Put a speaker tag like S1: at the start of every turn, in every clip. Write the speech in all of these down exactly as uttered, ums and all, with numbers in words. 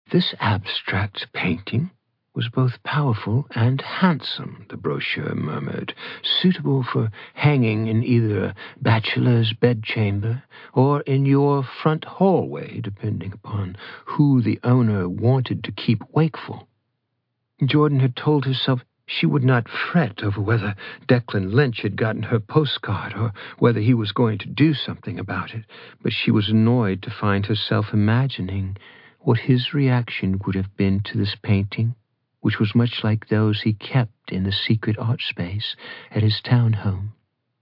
S1: This abstract painting was both powerful and handsome, the brochure murmured, suitable for hanging in either a bachelor's bedchamber or in your front hallway, depending upon who the owner wanted to keep wakeful. Jordan had told herself she would not fret over whether Declan Lynch had gotten her postcard or whether he was going to do something about it, but she was annoyed to find herself imagining what his reaction would have been to this painting, which was much like those he kept in the secret art space at his townhome.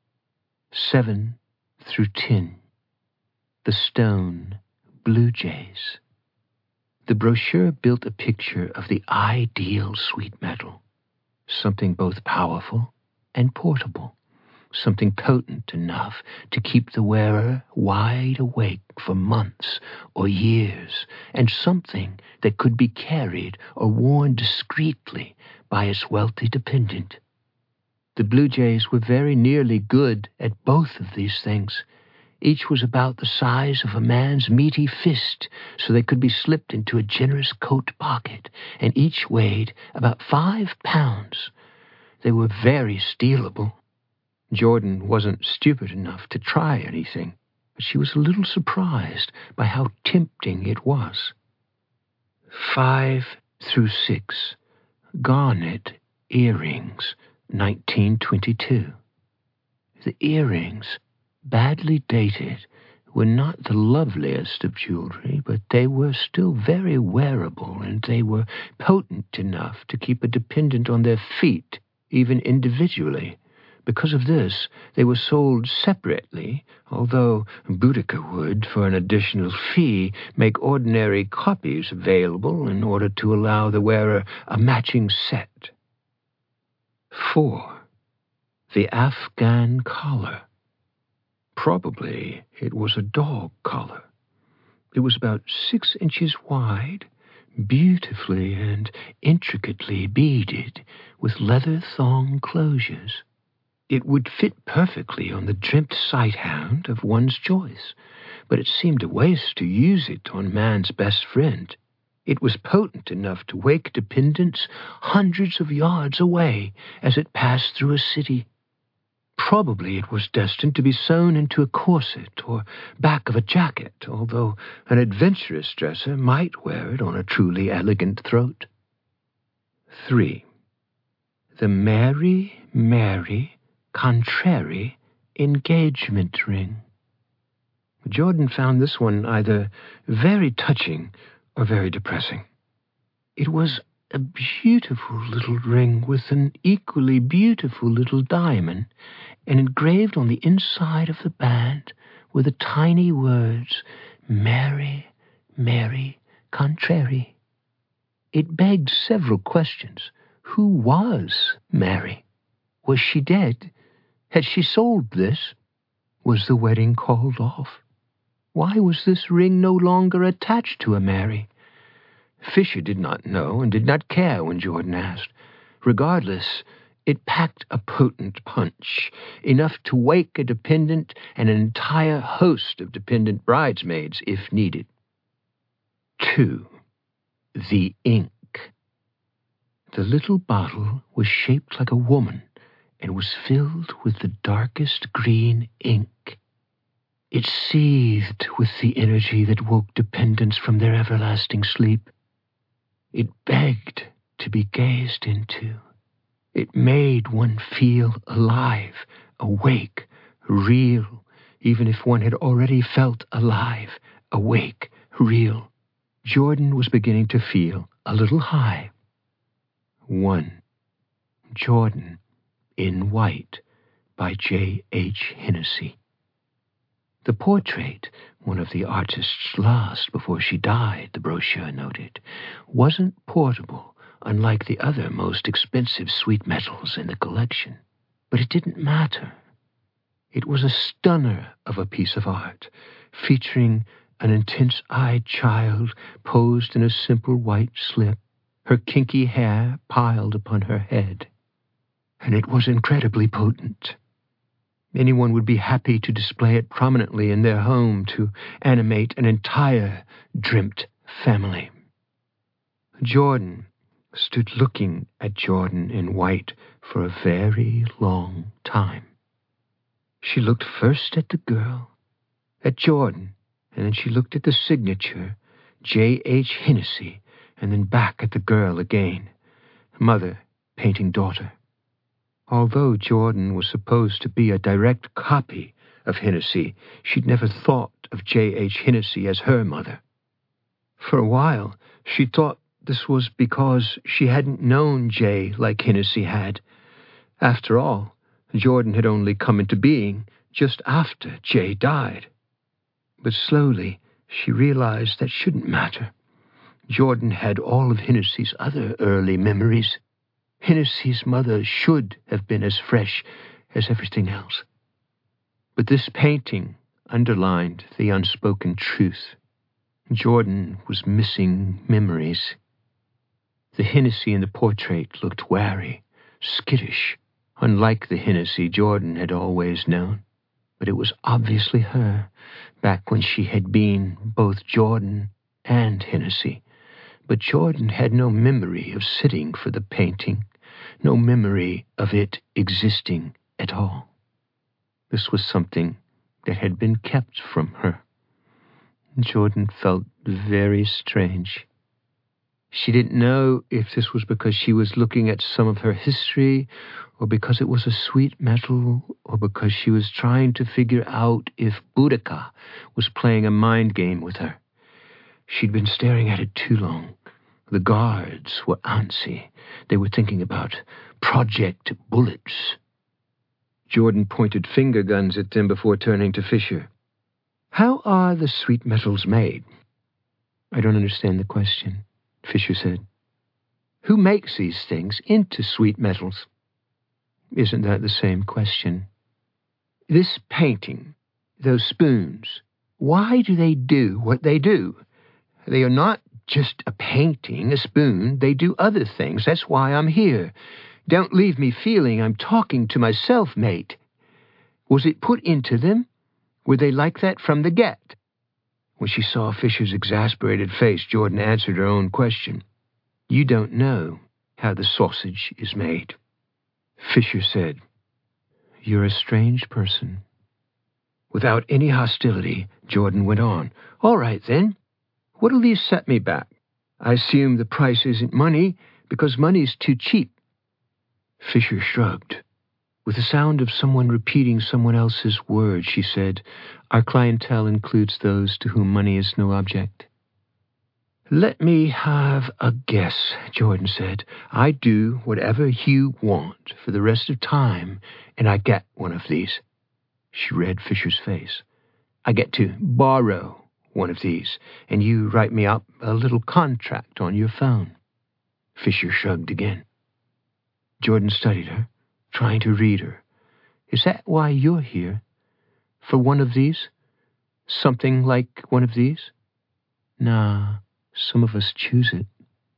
S1: Seven through ten. The Stone Blue Jays. The brochure built a picture of the ideal sweet metal, something both powerful and portable, something potent enough to keep the wearer wide awake for months or years, and something that could be carried or worn discreetly by its wealthy dependent. The Blue Jays were very nearly good at both of these things. Each was about the size of a man's meaty fist, so they could be slipped into a generous coat pocket, and each weighed about five pounds. They were very stealable. Jordan wasn't stupid enough to try anything, but she was a little surprised by how tempting it was. Five through six. Garnet earrings, nineteen twenty-two. The earrings, badly dated, were not the loveliest of jewelry, but they were still very wearable, and they were potent enough to keep a dependent on their feet, even individually. Because of this, they were sold separately, although Boudica would, for an additional fee, make ordinary copies available in order to allow the wearer a matching set. Four. The Afghan collar. Probably it was a dog collar. It was about six inches wide, beautifully and intricately beaded, with leather thong closures. It would fit perfectly on the dreamt sighthound of one's choice, but it seemed a waste to use it on man's best friend. It was potent enough to wake dependents hundreds of yards away as it passed through a city. Probably it was destined to be sewn into a corset or back of a jacket, although an adventurous dresser might wear it on a truly elegant throat. Three. The Mary, Mary, Contrary engagement ring. Jordan found this one either very touching or very depressing. It was a beautiful little ring with an equally beautiful little diamond, and engraved on the inside of the band were the tiny words, Mary, Mary, Contrary. It begged several questions. Who was Mary? Was she dead? Had she sold this? Was the wedding called off? Why was this ring no longer attached to a Mary? Fisher did not know and did not care when Jordan asked. Regardless, it packed a potent punch, enough to wake a dependent and an entire host of dependent bridesmaids if needed. Two. The ink. The little bottle was shaped like a woman and was filled with the darkest green ink. It seethed with the energy that woke dependents from their everlasting sleep. It begged to be gazed into. It made one feel alive, awake, real, even if one had already felt alive, awake, real. Jordan was beginning to feel a little high. One. Jordan in White by J H Hennessy. The portrait, one of the artist's last before she died, the brochure noted, wasn't portable, unlike the other most expensive sweet metals in the collection. But it didn't matter. It was a stunner of a piece of art, featuring an intense-eyed child posed in a simple white slip, her kinky hair piled upon her head. And it was incredibly potent. Anyone would be happy to display it prominently in their home to animate an entire dreamt family. Jordan stood looking at Jordan in white for a very long time. She looked first at the girl, at Jordan, and then she looked at the signature, J H Hennessy, and then back at the girl again. Mother painting daughter. Although Jordan was supposed to be a direct copy of Hennessy, she'd never thought of J H Hennessy as her mother. For a while, she thought this was because she hadn't known Jay like Hennessy had. After all, Jordan had only come into being just after Jay died. But slowly, she realized that shouldn't matter. Jordan had all of Hennessy's other early memories. Hennessy's mother should have been as fresh as everything else. But this painting underlined the unspoken truth. Jordan was missing memories. The Hennessy in the portrait looked wary, skittish, unlike the Hennessy Jordan had always known. But it was obviously her, back when she had been both Jordan and Hennessy. But Jordan had no memory of sitting for the painting, no memory of it existing at all. This was something that had been kept from her. Jordan felt very strange. She didn't know if this was because she was looking at some of her history, or because it was a sweet metal, or because she was trying to figure out if Boudica was playing a mind game with her. She'd been staring at it too long. The guards were antsy. They were thinking about Project Bullets. Jordan pointed finger guns at them before turning to Fisher. How are the sweet metals made? I don't understand the question, Fisher said. Who makes these things into sweet metals? Isn't that the same question? This painting, those spoons, why do they do what they do? They are not just a painting, a spoon. They do other things. That's why I'm here. Don't leave me feeling I'm talking to myself, mate. Was it put into them? Were they like that from the get? When she saw Fisher's exasperated face, Jordan answered her own question. You don't know how the sausage is made. Fisher said, You're a strange person. Without any hostility, Jordan went on. All right, then. What'll these set me back? I assume the price isn't money, because money's too cheap. Fisher shrugged. With the sound of someone repeating someone else's words, she said, Our clientele includes those to whom money is no object. Let me have a guess, Jordan said. I do whatever you want for the rest of time, and I get one of these. She read Fisher's face. I get to borrow one of these, and you write me up a little contract on your phone. Fisher shrugged again. Jordan studied her, trying to read her. Is that why you're here? For one of these? Something like one of these? Nah, some of us choose it.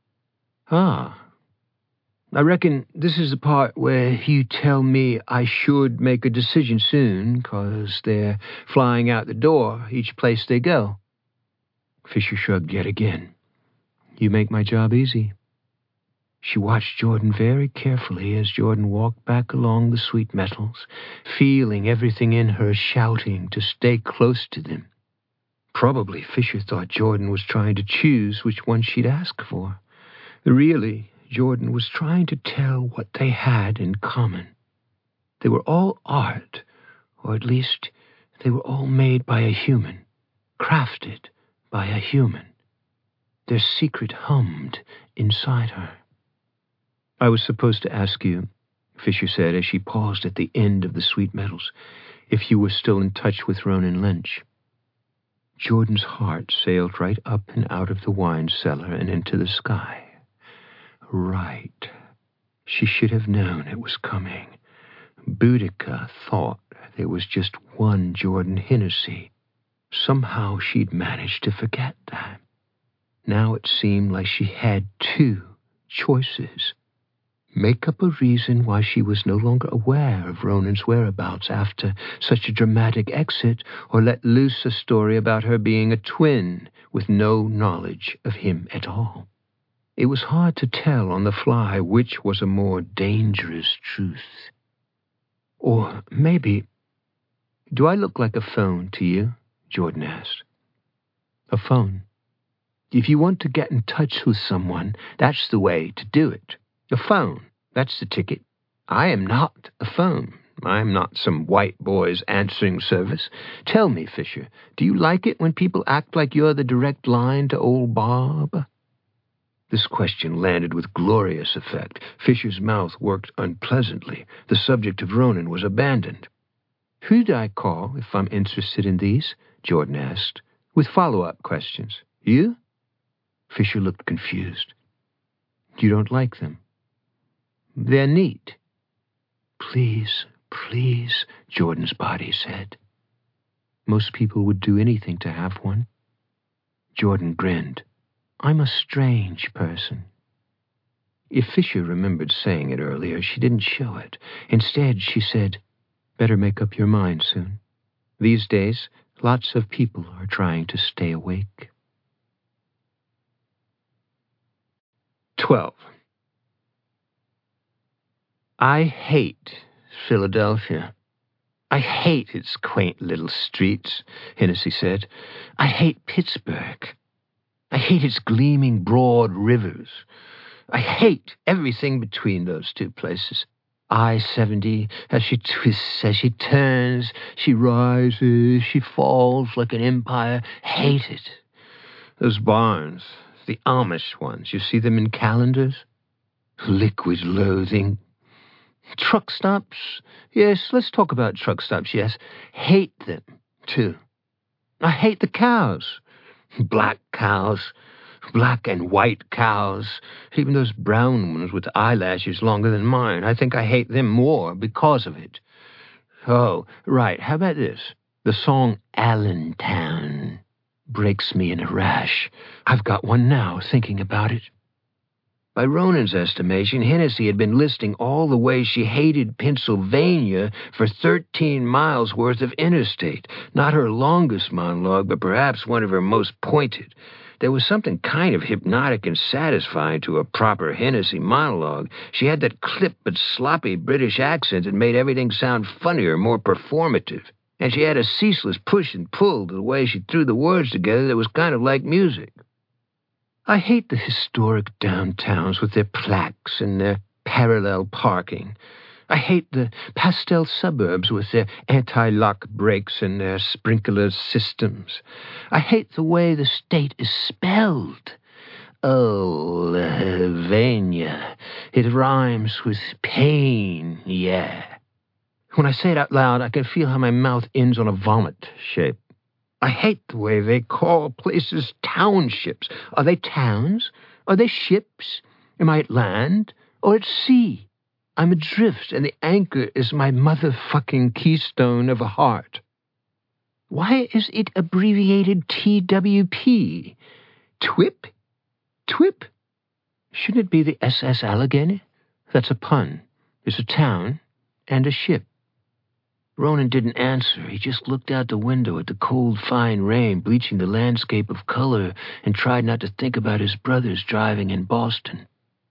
S1: Ah. I reckon this is the part where you tell me I should make a decision soon, 'cause they're flying out the door each place they go. Fisher shrugged yet again. You make my job easy. She watched Jordan very carefully as Jordan walked back along the sweet metals, feeling everything in her shouting to stay close to them. Probably Fisher thought Jordan was trying to choose which one she'd ask for. Really, Jordan was trying to tell what they had in common. They were all art, or at least they were all made by a human, crafted by a human. Their secret hummed inside her. I was supposed to ask you, Fisher said as she paused at the end of the sweet metals, if you were still in touch with Ronan Lynch. Jordan's heart sailed right up and out of the wine cellar and into the sky. Right. She should have known it was coming. Boudica thought there was just one Jordan Hennessy. Somehow she'd managed to forget that. Now it seemed like she had two choices. Make up a reason why she was no longer aware of Ronan's whereabouts after such a dramatic exit, or let loose a story about her being a twin with no knowledge of him at all. It was hard to tell on the fly which was a more dangerous truth. Or maybe... Do I look like a phone to you? Jordan asked. A phone. If you want to get in touch with someone, that's the way to do it. A phone. That's the ticket. I am not a phone. I am not some white boy's answering service. Tell me, Fisher, do you like it when people act like you're the direct line to old Bob? This question landed with glorious effect. Fisher's mouth worked unpleasantly. The subject of Ronan was abandoned. Who do I call if I'm interested in these? Jordan asked, with follow-up questions. You? Fisher looked confused. You don't like them? They're neat. Please, please, Jordan's body said. Most people would do anything to have one. Jordan grinned. I'm a strange person. If Fisher remembered saying it earlier, she didn't show it. Instead, she said, better make up your mind soon. These days, lots of people are trying to stay awake. Twelve. I hate Philadelphia. I hate its quaint little streets, Hennessy said. I hate Pittsburgh. I hate its gleaming broad rivers. I hate everything between those two places. I seventy, as she twists, as she turns, she rises, she falls like an empire. Hate it. Those barns, the Amish ones, you see them in calendars? Liquid loathing. Truck stops? Yes, let's talk about truck stops, yes. Hate them, too. I hate the cows. Black cows. Black and white cows, even those brown ones with eyelashes longer than mine. I think I hate them more because of it. Oh, right, how about this? The song Allentown breaks me in a rash. I've got one now, thinking about it. By Ronan's estimation, Hennessy had been listing all the ways she hated Pennsylvania for thirteen miles worth of interstate. Not her longest monologue, but perhaps one of her most pointed. There was something kind of hypnotic and satisfying to a proper Hennessy monologue. She had that clipped but sloppy British accent that made everything sound funnier, more performative. And she had a ceaseless push and pull to the way she threw the words together that was kind of like music. I hate the historic downtowns with their plaques and their parallel parking. I hate the pastel suburbs with their anti-lock brakes and their sprinkler systems. I hate the way the state is spelled. Oh, Vania. It rhymes with pain, yeah. When I say it out loud, I can feel how my mouth ends on a vomit shape. I hate the way they call places townships. Are they towns? Are they ships? Am I at land or at sea? I'm adrift, and the anchor is my motherfucking keystone of a heart. Why is it abbreviated T W P? Twip? Twip? Shouldn't it be the S S Allegheny? That's a pun. It's a town and a ship. Ronan didn't answer. He just looked out the window at the cold, fine rain bleaching the landscape of color and tried not to think about his brothers driving in Boston.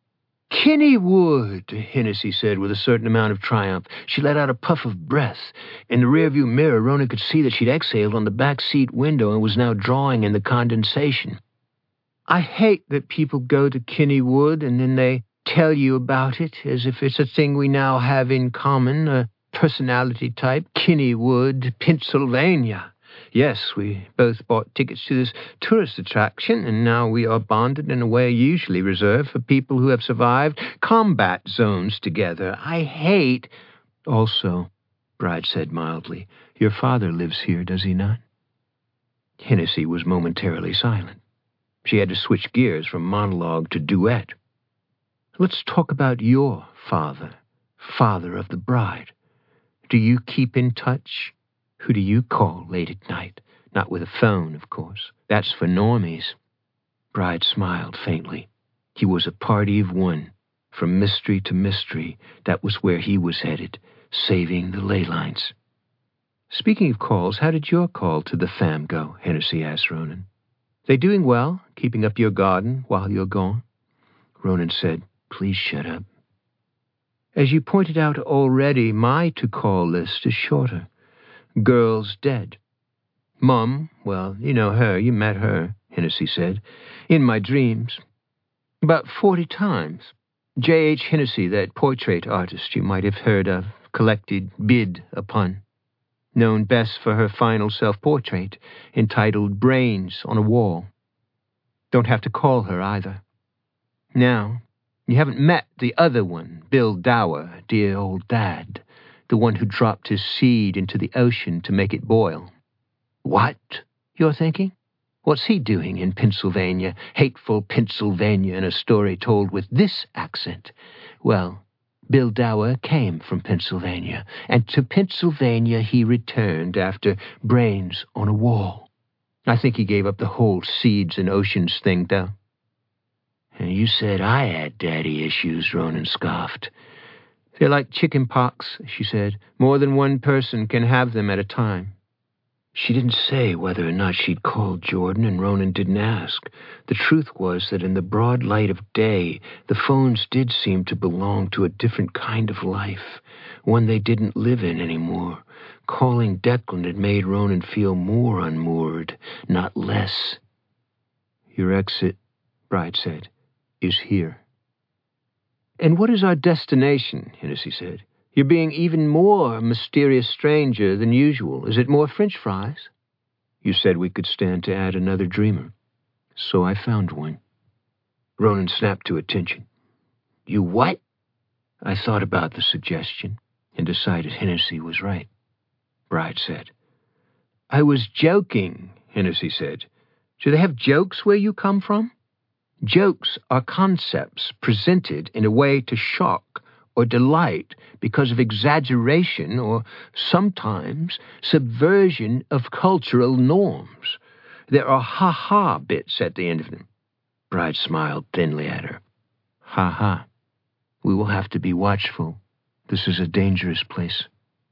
S1: Kennywood, Hennessy said with a certain amount of triumph. She let out a puff of breath. In the rearview mirror, Ronan could see that she'd exhaled on the back seat window and was now drawing in the condensation. I hate that people go to Kennywood and then they tell you about it as if it's a thing we now have in common, a personality type, Kennywood, Pennsylvania. Yes, we both bought tickets to this tourist attraction, and now we are bonded in a way usually reserved for people who have survived combat zones together. I hate... Also, Bride said mildly, your father lives here, does he not? Hennessy was momentarily silent. She had to switch gears from monologue to duet. Let's talk about your father, father of the bride. Do you keep in touch? Who do you call late at night? Not with a phone, of course. That's for normies. Bride smiled faintly. He was a party of one. From mystery to mystery, that was where he was headed, saving the ley lines. Speaking of calls, how did your call to the fam go? Hennessy asked Ronan. They doing well, keeping up your garden while you're gone? Ronan said. Please shut up. As you pointed out already, my to-call list is shorter. Girl's dead. Mum, well, you know her, you met her, Hennessy said. In my dreams. About forty times. J H Hennessy, that portrait artist you might have heard of, collected bid upon. Known best for her final self-portrait, entitled Brains on a Wall. Don't have to call her either. Now, you haven't met the other one, Bill Dower, dear old dad, the one who dropped his seed into the ocean to make it boil. What, you're thinking? What's he doing in Pennsylvania, hateful Pennsylvania, in a story told with this accent? Well, Bill Dower came from Pennsylvania, and to Pennsylvania he returned after Brains on a Wall. I think he gave up the whole seeds and oceans thing, though. And you said I had daddy issues, Ronan scoffed. They're like chicken pox, she said. More than one person can have them at a time. She didn't say whether or not she'd called Jordan, and Ronan didn't ask. The truth was that in the broad light of day, the phones did seem to belong to a different kind of life, one they didn't live in anymore. Calling Declan had made Ronan feel more unmoored, not less. Your exit, Bride said, is here. And what is our destination, Hennessy said. You're being even more mysterious stranger than usual. Is it more French fries? You said we could stand to add another dreamer. So I found one. Ronan snapped to attention. You what? I thought about the suggestion and decided Hennessy was right. Bride said. I was joking, Hennessy said. Do they have jokes where you come from? Jokes are concepts presented in a way to shock or delight because of exaggeration or, sometimes, subversion of cultural norms. There are ha-ha bits at the end of them. Bride smiled thinly at her. Ha-ha. We will have to be watchful. This is a dangerous place.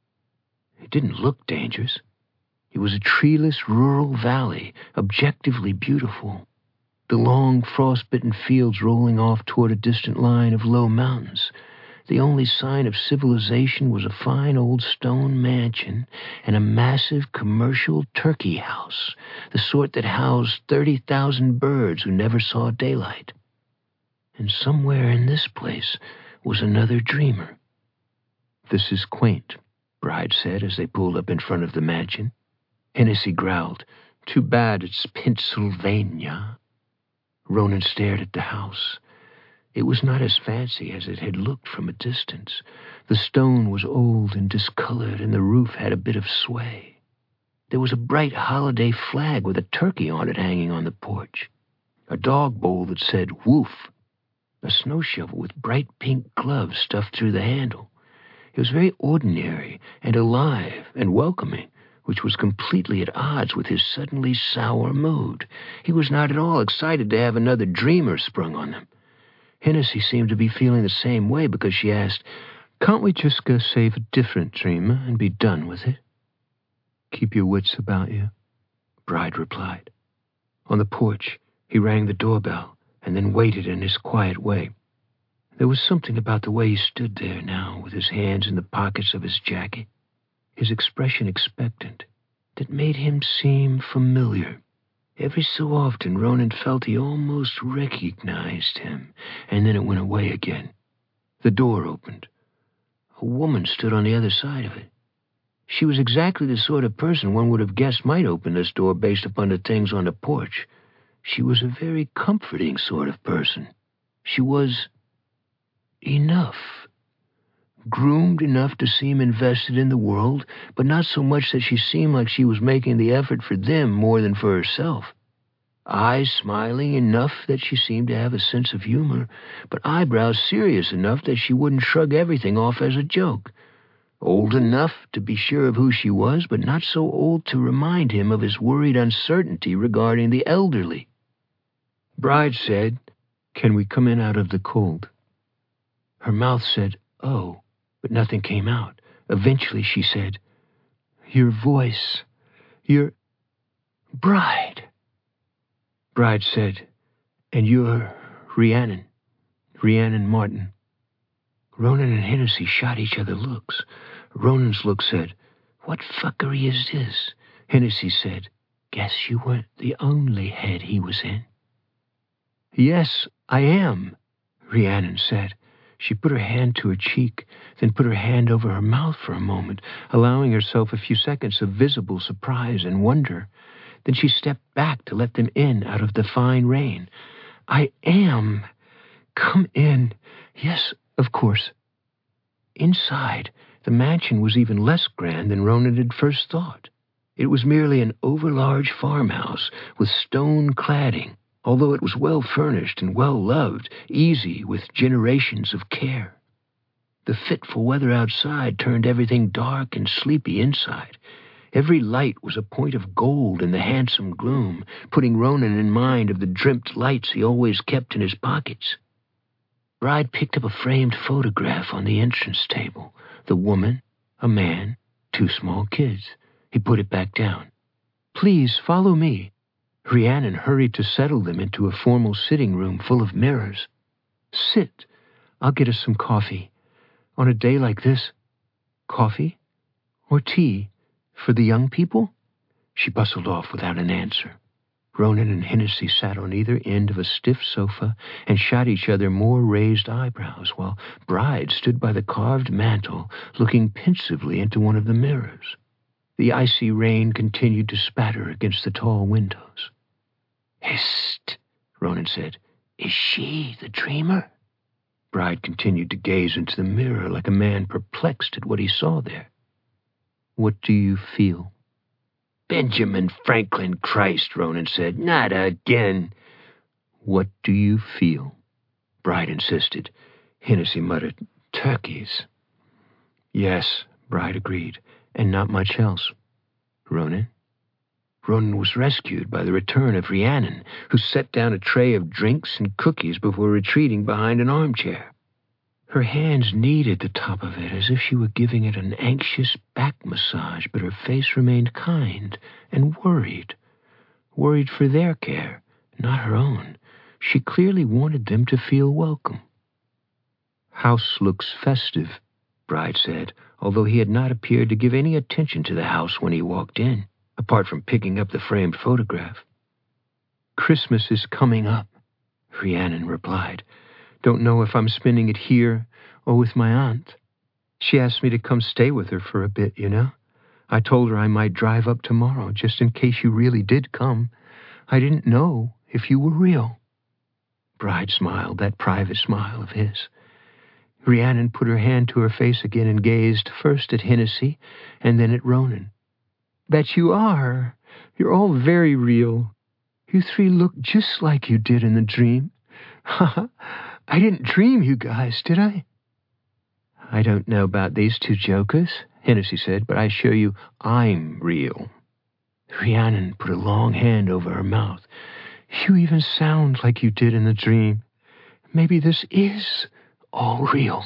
S1: It didn't look dangerous. It was a treeless rural valley, objectively beautiful. The long, frost-bitten fields rolling off toward a distant line of low mountains. The only sign of civilization was a fine old stone mansion and a massive commercial turkey house, the sort that housed thirty thousand birds who never saw daylight. And somewhere in this place was another dreamer. This is quaint, Bride said as they pulled up in front of the mansion. Hennessy growled, Too bad it's Pennsylvania. Ronan stared at the house. It was not as fancy as it had looked from a distance. The stone was old and discolored, and the roof had a bit of sway. There was a bright holiday flag with a turkey on it hanging on the porch, a dog bowl that said woof, a snow shovel with bright pink gloves stuffed through the handle. It was very ordinary and alive and welcoming, which was completely at odds with his suddenly sour mood. He was not at all excited to have another dreamer sprung on them. Hennessy seemed to be feeling the same way because she asked, Can't we just go save a different dreamer and be done with it? Keep your wits about you, Bride replied. On the porch, he rang the doorbell and then waited in his quiet way. There was something about the way he stood there now, with his hands in the pockets of his jacket, his expression expectant, that made him seem familiar. Every so often, Ronan felt he almost recognized him, and then it went away again. The door opened. A woman stood on the other side of it. She was exactly the sort of person one would have guessed might open this door based upon the things on the porch. She was a very comforting sort of person. She was enough. Groomed enough to seem invested in the world, but not so much that she seemed like she was making the effort for them more than for herself. Eyes smiling enough that she seemed to have a sense of humor, but eyebrows serious enough that she wouldn't shrug everything off as a joke. Old enough to be sure of who she was, but not so old to remind him of his worried uncertainty regarding the elderly. Bride said, Can we come in out of the cold? Her mouth said, Oh, but nothing came out. Eventually she said, Your voice, your Bride. Bride said, And you're Rhiannon. Rhiannon Martin. Ronan and Hennessy shot each other looks. Ronan's look said, "What fuckery is this?" Hennessy said, "Guess you weren't the only head he was in." "Yes, I am," Rhiannon said. She put her hand to her cheek, then put her hand over her mouth for a moment, allowing herself a few seconds of visible surprise and wonder. Then she stepped back to let them in out of the fine rain. "I am. Come in. Yes, of course." Inside, the mansion was even less grand than Ronan had first thought. It was merely an overlarge farmhouse with stone cladding, although it was well furnished and well loved, easy with generations of care. The fitful weather outside turned everything dark and sleepy inside. Every light was a point of gold in the handsome gloom, putting Ronan in mind of the dripped lights he always kept in his pockets. Bride picked up a framed photograph on the entrance table. The woman, a man, two small kids. He put it back down. "Please follow me." Rhiannon hurried to settle them into a formal sitting room full of mirrors. "Sit. I'll get us some coffee. On a day like this, coffee or tea for the young people?" She bustled off without an answer. Ronan and Hennessy sat on either end of a stiff sofa and shot each other more raised eyebrows, while Bride stood by the carved mantel, looking pensively into one of the mirrors. The icy rain continued to spatter against the tall windows. "Hist," Ronan said. "Is she the dreamer?" Bride continued to gaze into the mirror like a man perplexed at what he saw there. "What do you feel?" "Benjamin Franklin, Christ," Ronan said. "Not again." "What do you feel?" Bride insisted. Hennessy muttered, "Turkeys." "Yes," Bride agreed, "and not much else." "Ronan?" Ronan was rescued by the return of Rhiannon, who set down a tray of drinks and cookies before retreating behind an armchair. Her hands kneaded the top of it as if she were giving it an anxious back massage, but her face remained kind and worried. Worried for their care, not her own. She clearly wanted them to feel welcome. "House looks festive," Bride said, although he had not appeared to give any attention to the house when he walked in, apart from picking up the framed photograph. "Christmas is coming up," Rhiannon replied. "Don't know if I'm spending it here or with my aunt. She asked me to come stay with her for a bit, you know. I told her I might drive up tomorrow, just in case you really did come. I didn't know if you were real." Bride smiled, that private smile of his. Rhiannon put her hand to her face again and gazed first at Hennessy and then at Ronan. "Bet you are. You're all very real. You three look just like you did in the dream. Ha ha. I didn't dream you guys, did I?" "I don't know about these two jokers," Hennessy said, "but I assure you I'm real." Rhiannon put a long hand over her mouth. "You even sound like you did in the dream. Maybe this is all real."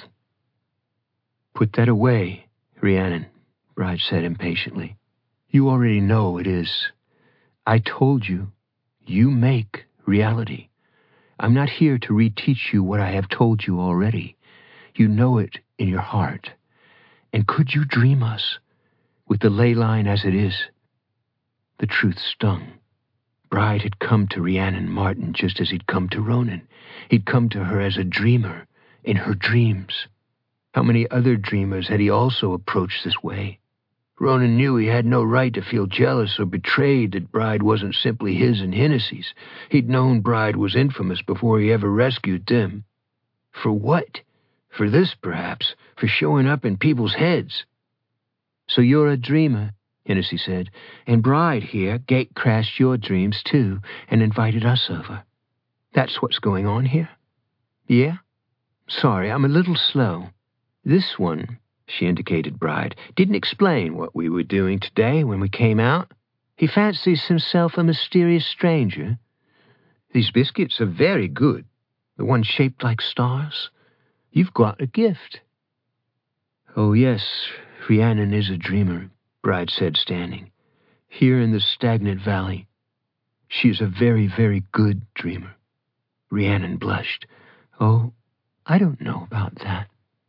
S1: "Put that away, Rhiannon," Bride said impatiently. "You already know it is. I told you, you make reality. I'm not here to reteach you what I have told you already. You know it in your heart. And could you dream us, with the ley line as it is?" The truth stung. Bride had come to Rhiannon Martin just as he'd come to Ronan. He'd come to her as a dreamer, in her dreams. How many other dreamers had he also approached this way? Ronan knew he had no right to feel jealous or betrayed that Bride wasn't simply his and Hennessy's. He'd known Bride was infamous before he ever rescued them. For what? For this, perhaps, for showing up in people's heads. "So you're a dreamer," Hennessy said, "and Bride here gate-crashed your dreams too and invited us over. That's what's going on here? Yeah? Sorry, I'm a little slow. This one," she indicated Bride, "didn't explain what we were doing today when we came out. He fancies himself a mysterious stranger. These biscuits are very good, the ones shaped like stars. You've got a gift." "Oh yes, Rhiannon is a dreamer," Bride said, standing. "Here in the stagnant valley. She is a very, very good dreamer." Rhiannon blushed. "Oh, I don't know about that.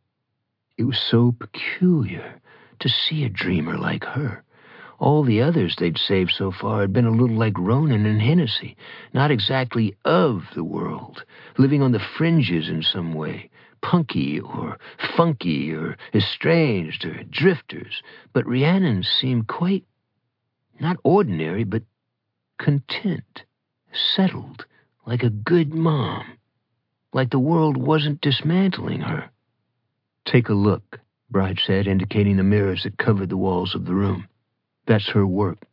S1: It was so peculiar to see a dreamer like her. All the others they'd saved so far had been a little like Ronan and Hennessy, not exactly of the world, living on the fringes in some way, punky or funky or estranged or drifters. But Rhiannon seemed quite, not ordinary, but content, settled, like a good mom, like the world wasn't dismantling her. "Take a look," Bride said, indicating the mirrors that covered the walls of the room. "That's her work."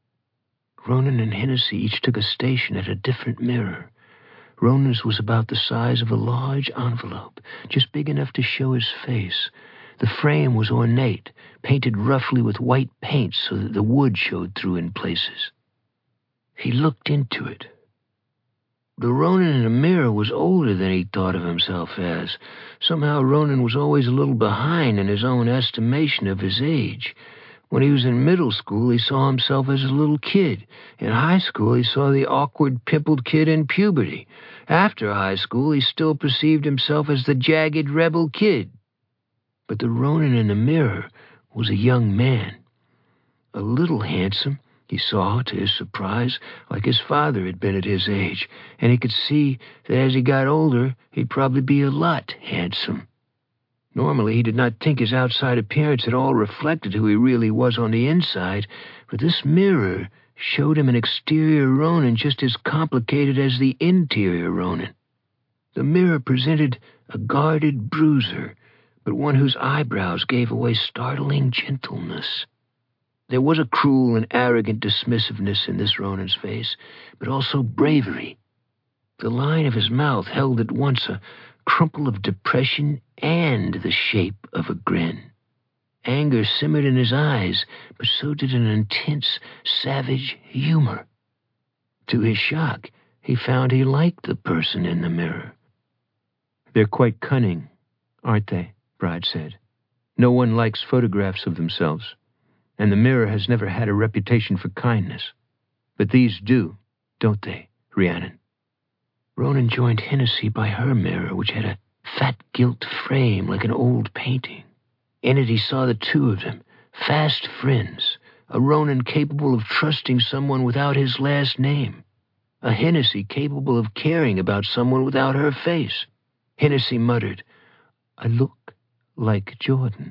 S1: Ronan and Hennessy each took a station at a different mirror. Ronan's was about the size of a large envelope, just big enough to show his face. The frame was ornate, painted roughly with white paint so that the wood showed through in places. He looked into it. The Ronan in the mirror was older than he thought of himself as. Somehow Ronan was always a little behind in his own estimation of his age. When he was in middle school, he saw himself as a little kid. In high school, he saw the awkward, pimpled kid in puberty. After high school, he still perceived himself as the jagged rebel kid. But the Ronan in the mirror was a young man. A little handsome, he saw, to his surprise, like his father had been at his age, and he could see that as he got older, he'd probably be a lot handsome. Normally, he did not think his outside appearance at all reflected who he really was on the inside, but this mirror showed him an exterior Ronan just as complicated as the interior Ronan. The mirror presented a guarded bruiser, but one whose eyebrows gave away startling gentleness. There was a cruel and arrogant dismissiveness in this Ronan's face, but also bravery. The line of his mouth held at once a crumple of depression and the shape of a grin. Anger simmered in his eyes, but so did an intense, savage humor. To his shock, he found he liked the person in the mirror. "They're quite cunning, aren't they?" Bride said. "No one likes photographs of themselves, and the mirror has never had a reputation for kindness. But these do, don't they, Rhiannon?" Ronan joined Hennessy by her mirror, which had a fat gilt frame like an old painting. In it he saw the two of them, fast friends, a Ronan capable of trusting someone without his last name, a Hennessy capable of caring about someone without her face. Hennessy muttered, "I look like Jordan."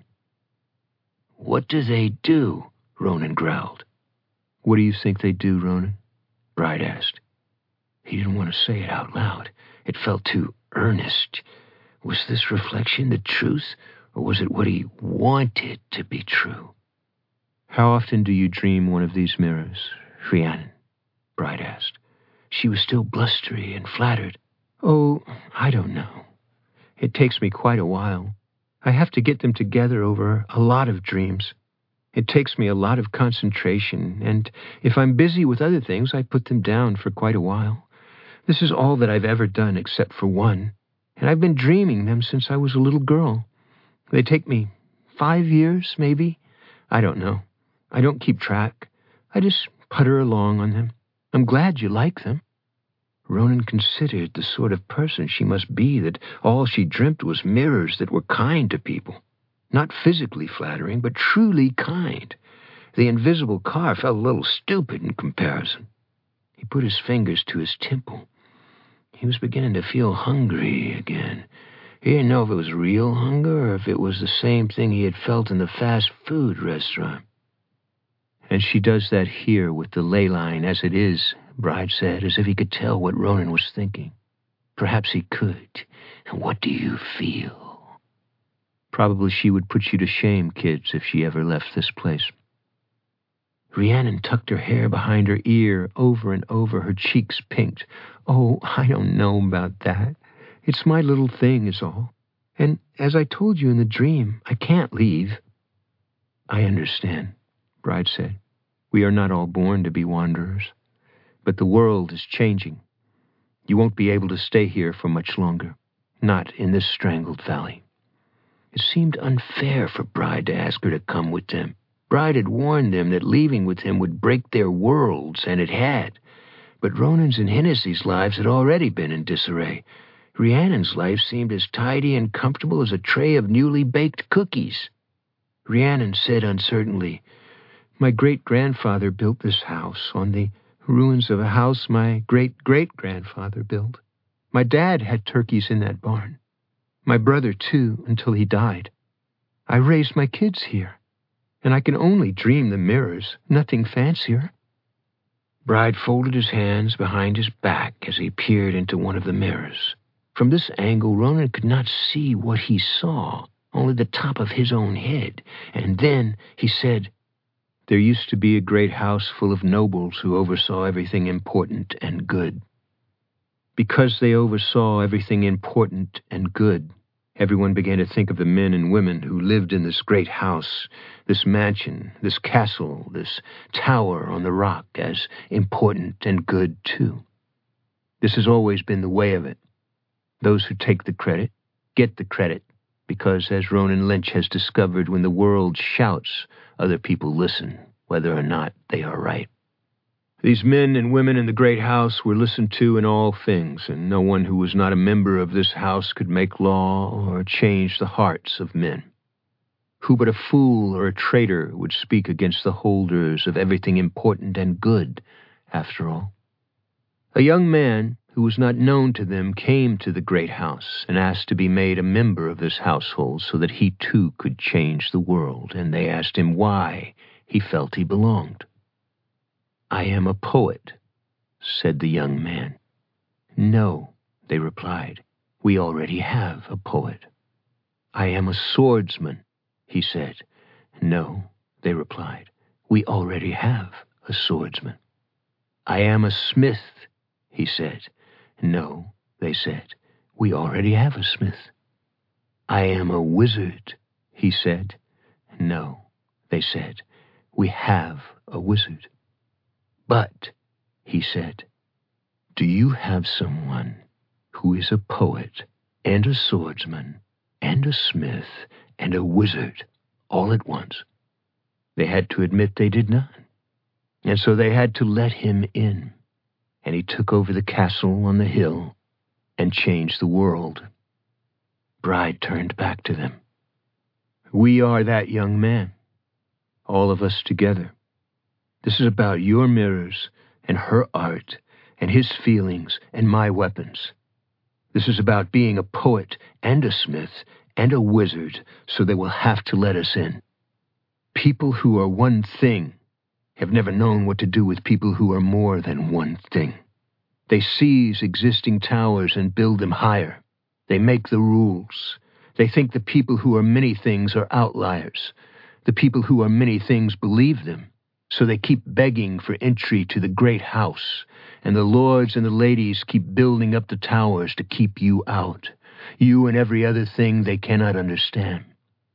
S1: "What do they do?" Ronan growled. "What do you think they do, Ronan?" Bride asked. He didn't want to say it out loud. It felt too earnest. Was this reflection the truth, or was it what he wanted to be true? "How often do you dream one of these mirrors, Rhiannon?" Bride asked. She was still blustery and flattered. "Oh, I don't know. It takes me quite a while. I have to get them together over a lot of dreams. It takes me a lot of concentration, and if I'm busy with other things, I put them down for quite a while. This is all that I've ever done except for one, and I've been dreaming them since I was a little girl. They take me five years, maybe. I don't know. I don't keep track. I just putter along on them. I'm glad you like them." Ronan considered the sort of person she must be, that all she dreamt was mirrors that were kind to people. Not physically flattering, but truly kind. The invisible car felt a little stupid in comparison. He put his fingers to his temple. He was beginning to feel hungry again. He didn't know if it was real hunger or if it was the same thing he had felt in the fast food restaurant. "And she does that here with the ley line as it is," Bride said, as if he could tell what Ronan was thinking. Perhaps he could. "And what do you feel?" "Probably she would put you to shame, kids, if she ever left this place." Rhiannon tucked her hair behind her ear over and over, her cheeks pinked. "Oh, I don't know about that. It's my little thing is all. And as I told you in the dream, I can't leave." "I understand," Bride said. "We are not all born to be wanderers. But the world is changing. You won't be able to stay here for much longer. Not in this strangled valley." It seemed unfair for Bride to ask her to come with them. Bride had warned them that leaving with him would break their worlds, and it had. But Ronan's and Hennessy's lives had already been in disarray. Rhiannon's life seemed as tidy and comfortable as a tray of newly baked cookies. Rhiannon said uncertainly, "My great-grandfather built this house on the ruins of a house my great-great-grandfather built. My dad had turkeys in that barn. My brother, too, until he died. I raised my kids here, and I can only dream the mirrors, nothing fancier." Bride folded his hands behind his back as he peered into one of the mirrors. From this angle, Ronan could not see what he saw, only the top of his own head. And then he said, "There used to be a great house full of nobles who oversaw everything important and good. Because they oversaw everything important and good, everyone began to think of the men and women who lived in this great house, this mansion, this castle, this tower on the rock as important and good too. This has always been the way of it. Those who take the credit get the credit, because, as Ronan Lynch has discovered, when the world shouts, other people listen, whether or not they are right. These men and women in the great house were listened to in all things, and no one who was not a member of this house could make law or change the hearts of men. Who but a fool or a traitor would speak against the holders of everything important and good, after all? A young man who was not known to them came to the great house and asked to be made a member of this household so that he too could change the world, and they asked him why he felt he belonged. "I am a poet," said the young man. "No," they replied, "we already have a poet." "I am a swordsman," he said. "No," they replied, "we already have a swordsman." "I am a smith," he said. "No," they said, "we already have a smith." "I am a wizard," he said. "No," they said, "we have a wizard." "But," he said, "do you have someone who is a poet and a swordsman and a smith and a wizard all at once?" They had to admit they did not, and so they had to let him in, and he took over the castle on the hill and changed the world. Bride turned back to them. "We are that young man, all of us together. This is about your mirrors and her art and his feelings and my weapons. This is about being a poet and a smith and a wizard, so they will have to let us in. People who are one thing have never known what to do with people who are more than one thing. They seize existing towers and build them higher. They make the rules. They think the people who are many things are outliers. The people who are many things believe them. So they keep begging for entry to the great house, and the lords and the ladies keep building up the towers to keep you out, you and every other thing they cannot understand."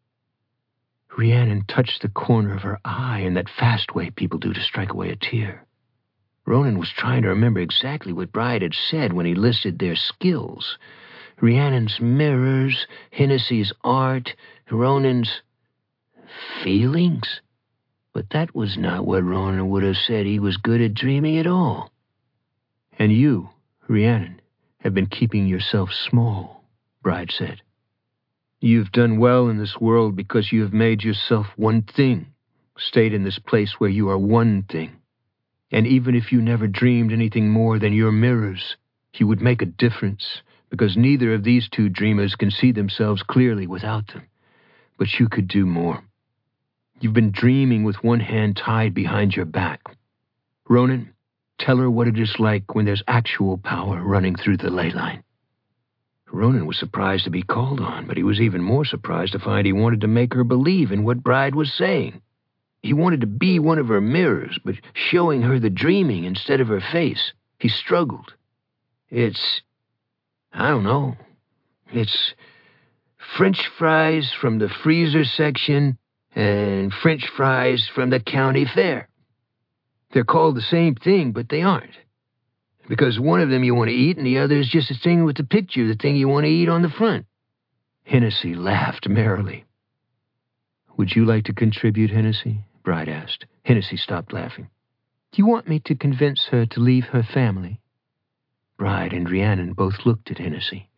S1: Rhiannon touched the corner of her eye in that fast way people do to strike away a tear. Ronan was trying to remember exactly what Bride had said when he listed their skills. Rhiannon's mirrors, Hennessy's art, Ronan's feelings. But that was not what Ronan would have said he was good at dreaming at all. "And you, Rhiannon, have been keeping yourself small," Bride said. "You've done well in this world because you have made yourself one thing, stayed in this place where you are one thing. And even if you never dreamed anything more than your mirrors, you would make a difference, because neither of these two dreamers can see themselves clearly without them. But you could do more. You've been dreaming with one hand tied behind your back. Ronan, tell her what it is like when there's actual power running through the ley line." Ronan was surprised to be called on, but he was even more surprised to find he wanted to make her believe in what Bride was saying. He wanted to be one of her mirrors, but showing her the dreaming instead of her face. He struggled. It's, I don't know, it's French fries from the freezer section and French fries from the county fair. They're called the same thing, but they aren't. Because one of them you want to eat, and the other is just a thing with the picture, the thing you want to eat on the front. Hennessy laughed merrily. "Would you like to contribute, Hennessy?" Bride asked. Hennessy stopped laughing. "Do you want me to convince her to leave her family?" Bride and Rhiannon both looked at Hennessy.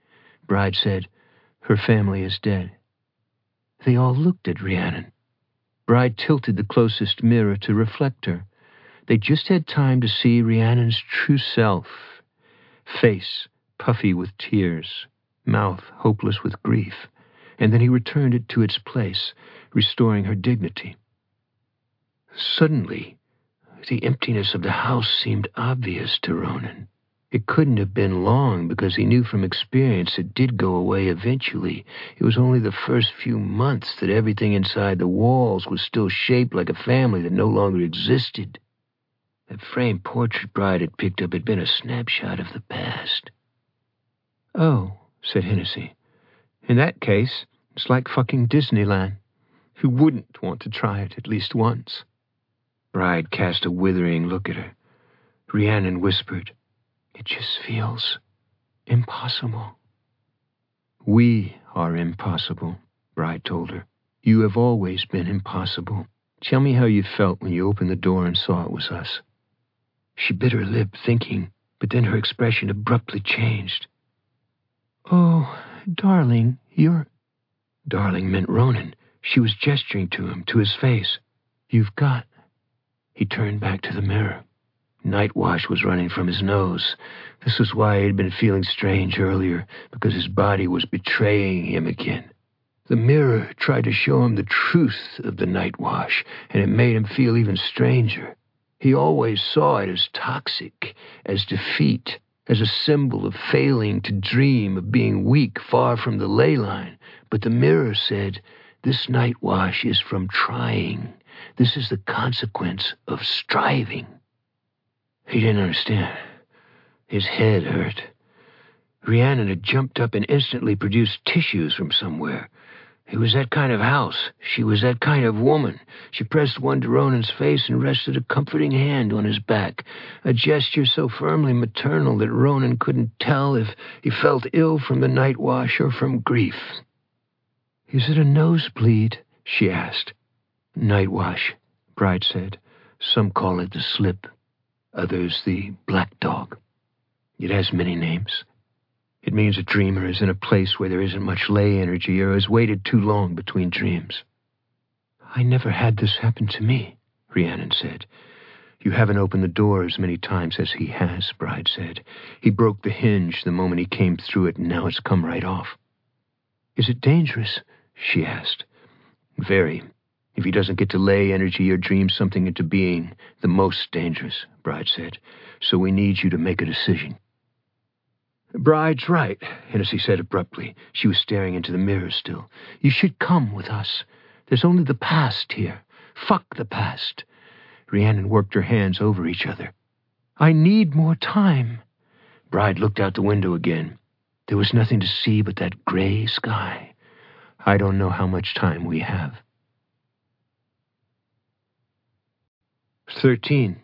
S1: Bride said. Her family is dead. They all looked at Rhiannon. Bride tilted the closest mirror to reflect her. They just had time to see Rhiannon's true self. Face puffy with tears, mouth hopeless with grief, and then he returned it to its place, restoring her dignity. Suddenly, the emptiness of the house seemed obvious to Ronan. It couldn't have been long, because he knew from experience it did go away eventually. It was only the first few months that everything inside the walls was still shaped like a family that no longer existed. That framed portrait Bride had picked up had been a snapshot of the past. Oh, said Hennessy. In that case, it's like fucking Disneyland. Who wouldn't want to try it at least once? Bride cast a withering look at her. Rhiannon whispered, It just feels impossible. We are impossible, Bride told her. You have always been impossible. Tell me how you felt when you opened the door and saw it was us. She bit her lip, thinking, but then her expression abruptly changed. Oh, darling, you're... Darling meant Ronan. She was gesturing to him, to his face. You've got... He turned back to the mirror. Night wash was running from his nose. This was why he had been feeling strange earlier, because his body was betraying him again. The mirror tried to show him the truth of the night wash, and it made him feel even stranger. He always saw it as toxic, as defeat, as a symbol of failing to dream, of being weak, far from the ley line. But the mirror said, this night wash is from trying. This is the consequence of striving. He didn't understand. His head hurt. Rhiannon had jumped up and instantly produced tissues from somewhere. It was that kind of house. She was that kind of woman. She pressed one to Ronan's face and rested a comforting hand on his back, a gesture so firmly maternal that Ronan couldn't tell if he felt ill from the night wash or from grief. Is it a nosebleed? She asked. Night wash, Bride said. Some call it the slip. Others the black dog. It has many names. It means a dreamer is in a place where there isn't much ley energy or has waited too long between dreams. I never had this happen to me, Rhiannon said. You haven't opened the door as many times as he has, Bride said. He broke the hinge the moment he came through it, and now it's come right off. Is it dangerous? She asked. Very. If he doesn't get to ley energy or dream something into being, the most dangerous, Bride said. So we need you to make a decision. Bride's right, Hennessy said abruptly. She was staring into the mirror still. You should come with us. There's only the past here. Fuck the past. Rhiannon worked her hands over each other. I need more time. Bride looked out the window again. There was nothing to see but that gray sky. I don't know how much time we have. Thirteen.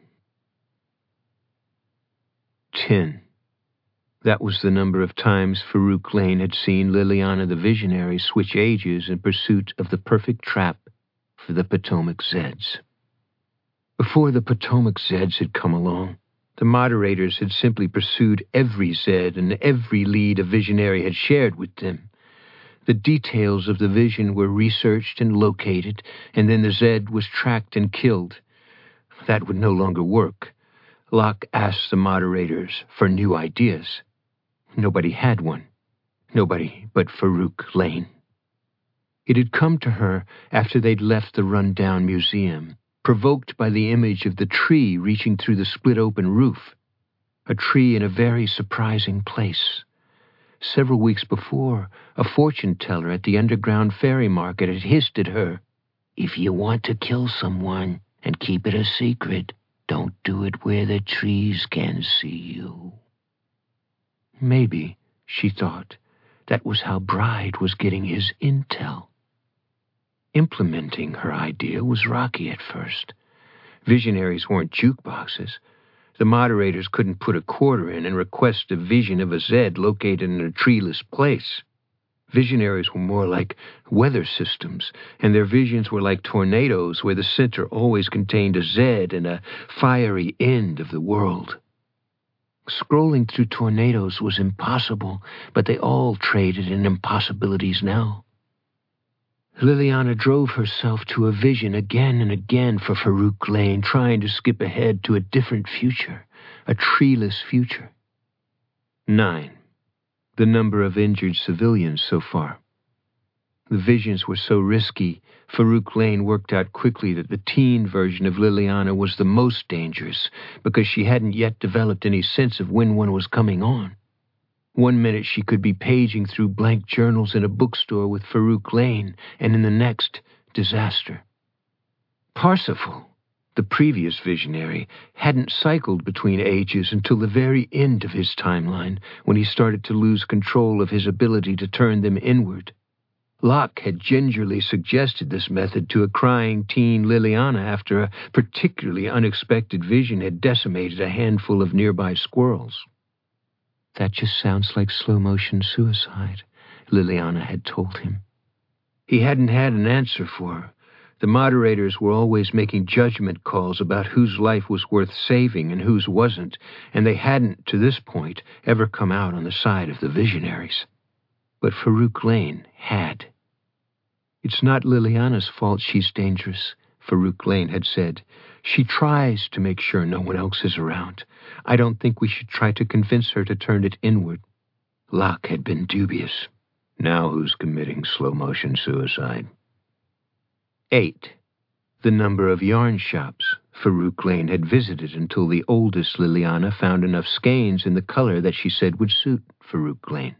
S1: Ten. That was the number of times Farouk Lane had seen Liliana the Visionary switch ages in pursuit of the perfect trap for the Potomac Zeds. Before the Potomac Zeds had come along, the moderators had simply pursued every Zed and every lead a Visionary had shared with them. The details of the vision were researched and located, and then the Zed was tracked and killed. That would no longer work. Locke asked the moderators for new ideas. Nobody had one. Nobody but Farouk Lane. It had come to her after they'd left the run-down museum, provoked by the image of the tree reaching through the split-open roof. A tree in a very surprising place. Several weeks before, a fortune-teller at the underground ferry market had hissed at her, "If you want to kill someone and keep it a secret, don't do it where the trees can see you." Maybe, she thought, that was how Bride was getting his intel. Implementing her idea was rocky at first. Visionaries weren't jukeboxes. The moderators couldn't put a quarter in and request a vision of a Zed located in a treeless place. Visionaries were more like weather systems, and their visions were like tornadoes where the center always contained a Zed and a fiery end of the world. Scrolling through tornadoes was impossible, but they all traded in impossibilities now. Liliana drove herself to a vision again and again for Farouk Lane, trying to skip ahead to a different future, a treeless future. Nine. The number of injured civilians so far. The visions were so risky, Farouk Lane worked out quickly that the teen version of Liliana was the most dangerous because she hadn't yet developed any sense of when one was coming on. One minute she could be paging through blank journals in a bookstore with Farouk Lane, and in the next, disaster. Parsifal, the previous visionary, hadn't cycled between ages until the very end of his timeline, when he started to lose control of his ability to turn them inward. Locke had gingerly suggested this method to a crying teen Liliana after a particularly unexpected vision had decimated a handful of nearby squirrels. That just sounds like slow-motion suicide, Liliana had told him. He hadn't had an answer for her. The moderators were always making judgment calls about whose life was worth saving and whose wasn't, and they hadn't, to this point, ever come out on the side of the visionaries. But Farouk Lane had. It's not Liliana's fault she's dangerous, Farouk Lane had said. She tries to make sure no one else is around. I don't think we should try to convince her to turn it inward. Locke had been dubious. Now who's committing slow-motion suicide? Eight. The number of yarn shops Farouk Lane had visited until the oldest Liliana found enough skeins in the color that she said would suit Farouk Lane.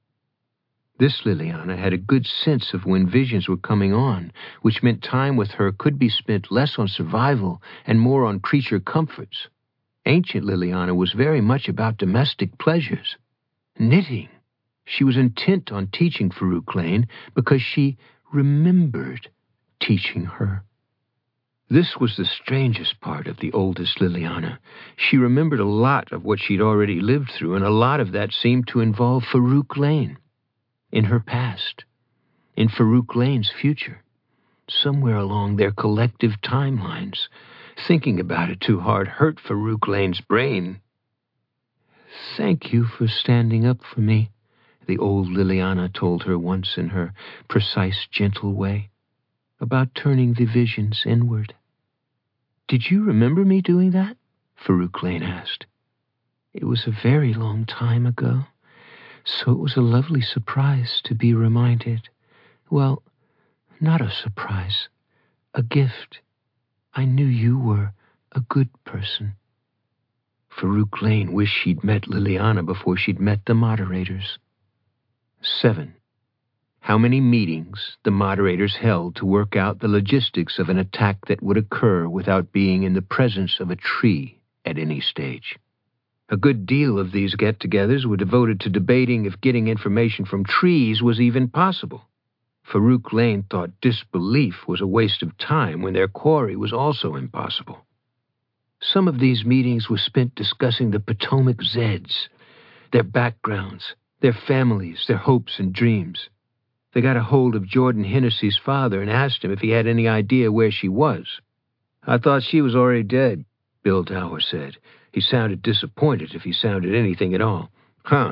S1: This Liliana had a good sense of when visions were coming on, which meant time with her could be spent less on survival and more on creature comforts. Ancient Liliana was very much about domestic pleasures. Knitting. She was intent on teaching Farouk Lane because she remembered teaching her. This was the strangest part of the oldest Liliana. She remembered a lot of what she'd already lived through, and a lot of that seemed to involve Farouk Lane. In her past, in Farouk Lane's future, somewhere along their collective timelines. Thinking about it too hard hurt Farouk Lane's brain. Thank you for standing up for me, the old Liliana told her once in her precise, gentle way, about turning the visions inward. Did you remember me doing that? Farouk Lane asked. It was a very long time ago. So it was a lovely surprise to be reminded. Well, not a surprise, a gift. I knew you were a good person. Farouk Lane wished she'd met Liliana before she'd met the moderators. Seven. How many meetings the moderators held to work out the logistics of an attack that would occur without being in the presence of a tree at any stage. A good deal of these get-togethers were devoted to debating if getting information from trees was even possible. Farouk Lane thought disbelief was a waste of time when their quarry was also impossible. Some of these meetings were spent discussing the Potomac Zeds, their backgrounds, their families, their hopes and dreams. They got a hold of Jordan Hennessy's father and asked him if he had any idea where she was. I thought she was already dead, Bill Dower said. He sounded disappointed if he sounded anything at all. Huh.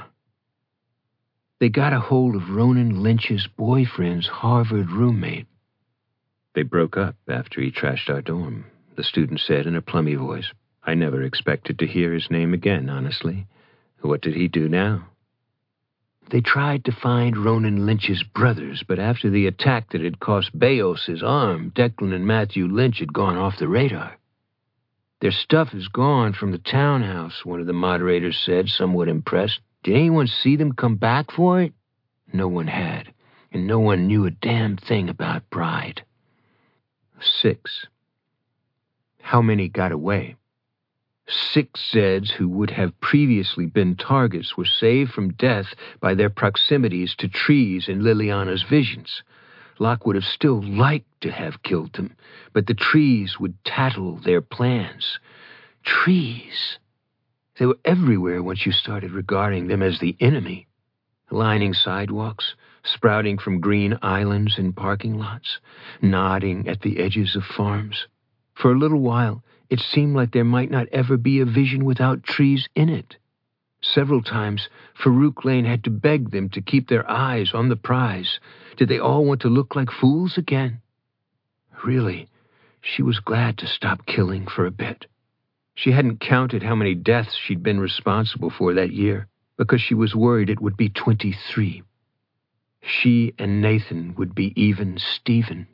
S1: They got a hold of Ronan Lynch's boyfriend's Harvard roommate. They broke up after he trashed our dorm, the student said in a plummy voice. I never expected to hear his name again, honestly. What did he do now? They tried to find Ronan Lynch's brothers, but after the attack that had cost Bayos his arm, Declan and Matthew Lynch had gone off the radar. Their stuff is gone from the townhouse, one of the moderators said, somewhat impressed. Did anyone see them come back for it? No one had, and no one knew a damn thing about Bride. Six. How many got away? Six Zeds who would have previously been targets were saved from death by their proximities to trees in Liliana's visions. Locke would have still liked to have killed them, but the trees would tattle their plans. Trees. They were everywhere once you started regarding them as the enemy. Lining sidewalks, sprouting from green islands in parking lots, nodding at the edges of farms. For a little while, it seemed like there might not ever be a vision without trees in it. Several times, Farouk Lane had to beg them to keep their eyes on the prize. Did they all want to look like fools again? Really, she was glad to stop killing for a bit. She hadn't counted how many deaths she'd been responsible for that year, because she was worried it would be twenty-three. She and Nathan would be even Steven.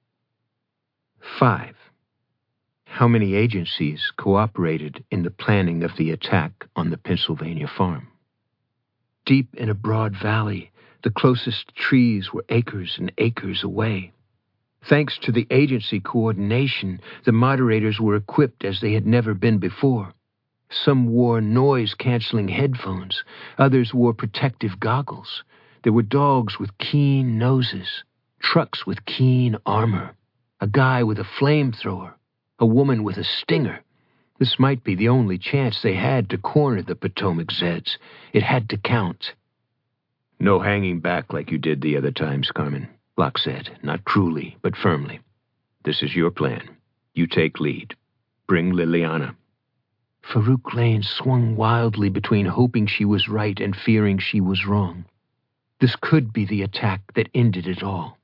S1: Five. How many agencies cooperated in the planning of the attack on the Pennsylvania farm? Deep in a broad valley, the closest trees were acres and acres away. Thanks to the agency coordination, the moderators were equipped as they had never been before. Some wore noise-canceling headphones. Others wore protective goggles. There were dogs with keen noses, trucks with keen armor, a guy with a flamethrower, a woman with a stinger. This might be the only chance they had to corner the Potomac Zeds. It had to count. "No hanging back like you did the other times, Carmen," Locke said, not cruelly, but firmly. "This is your plan. You take lead. Bring Liliana." Farouk Lane swung wildly between hoping she was right and fearing she was wrong. This could be the attack that ended it all.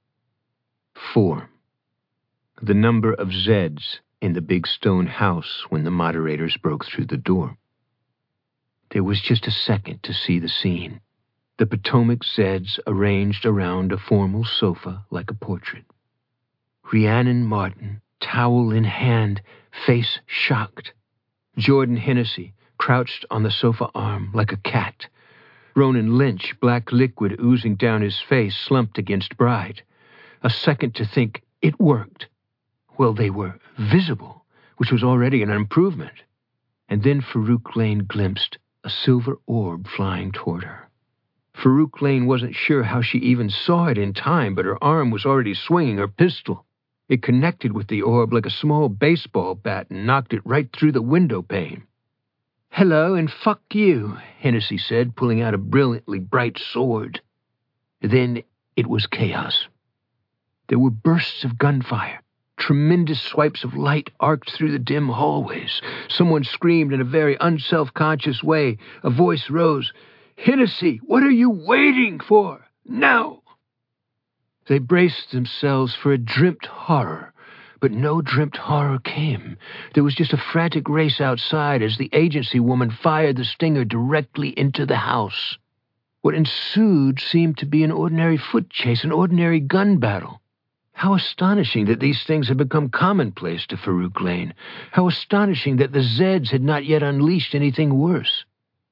S1: Four. The number of Zeds in the big stone house when the moderators broke through the door. There was just a second to see the scene. The Potomac Zeds arranged around a formal sofa like a portrait. Rhiannon Martin, towel in hand, face shocked. Jordan Hennessy, crouched on the sofa arm like a cat. Ronan Lynch, black liquid oozing down his face, slumped against Bride. A second to think, it worked. Well, they were visible, which was already an improvement. And then Farouk Lane glimpsed a silver orb flying toward her. Farouk Lane wasn't sure how she even saw it in time, but her arm was already swinging her pistol. It connected with the orb like a small baseball bat and knocked it right through the window pane. "Hello, and fuck you," Hennessy said, pulling out a brilliantly bright sword. Then it was chaos. There were bursts of gunfire. Tremendous swipes of light arced through the dim hallways. Someone screamed in a very unself-conscious way. A voice rose. "Hennessy, what are you waiting for? Now!" They braced themselves for a dreamt horror, but no dreamt horror came. There was just a frantic race outside as the agency woman fired the stinger directly into the house. What ensued seemed to be an ordinary foot chase, an ordinary gun battle. How astonishing that these things had become commonplace to Farouk Lane. How astonishing that the Zeds had not yet unleashed anything worse.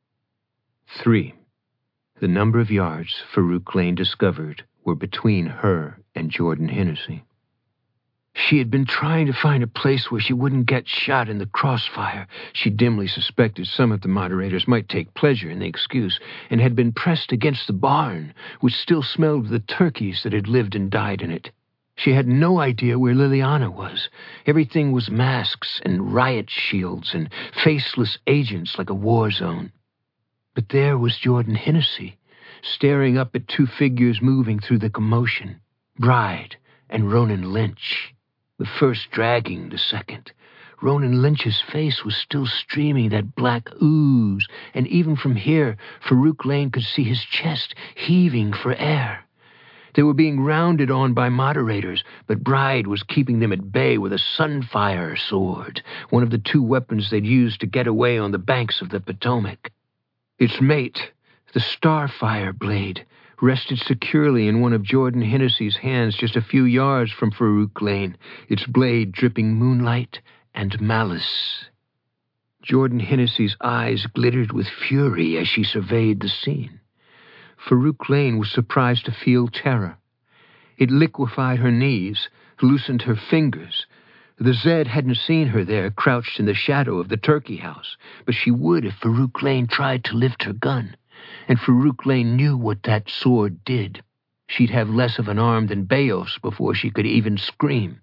S1: Three. The number of yards Farouk Lane discovered were between her and Jordan Hennessy. She had been trying to find a place where she wouldn't get shot in the crossfire. She dimly suspected some of the moderators might take pleasure in the excuse, and had been pressed against the barn, which still smelled of the turkeys that had lived and died in it. She had no idea where Liliana was. Everything was masks and riot shields and faceless agents like a war zone. But there was Jordan Hennessy, staring up at two figures moving through the commotion, Bride and Ronan Lynch, the first dragging the second. Ronan Lynch's face was still streaming that black ooze, and even from here, Farouk Lane could see his chest heaving for air. They were being rounded on by moderators, but Bride was keeping them at bay with a Sunfire sword, one of the two weapons they'd used to get away on the banks of the Potomac. Its mate, the Starfire blade, rested securely in one of Jordan Hennessy's hands just a few yards from Farouk Lane, its blade dripping moonlight and malice. Jordan Hennessy's eyes glittered with fury as she surveyed the scene. Farouk Lane was surprised to feel terror. It liquefied her knees, loosened her fingers. The Zed hadn't seen her there, crouched in the shadow of the turkey house, but she would if Farouk Lane tried to lift her gun. And Farouk Lane knew what that sword did. She'd have less of an arm than Bayos before she could even scream.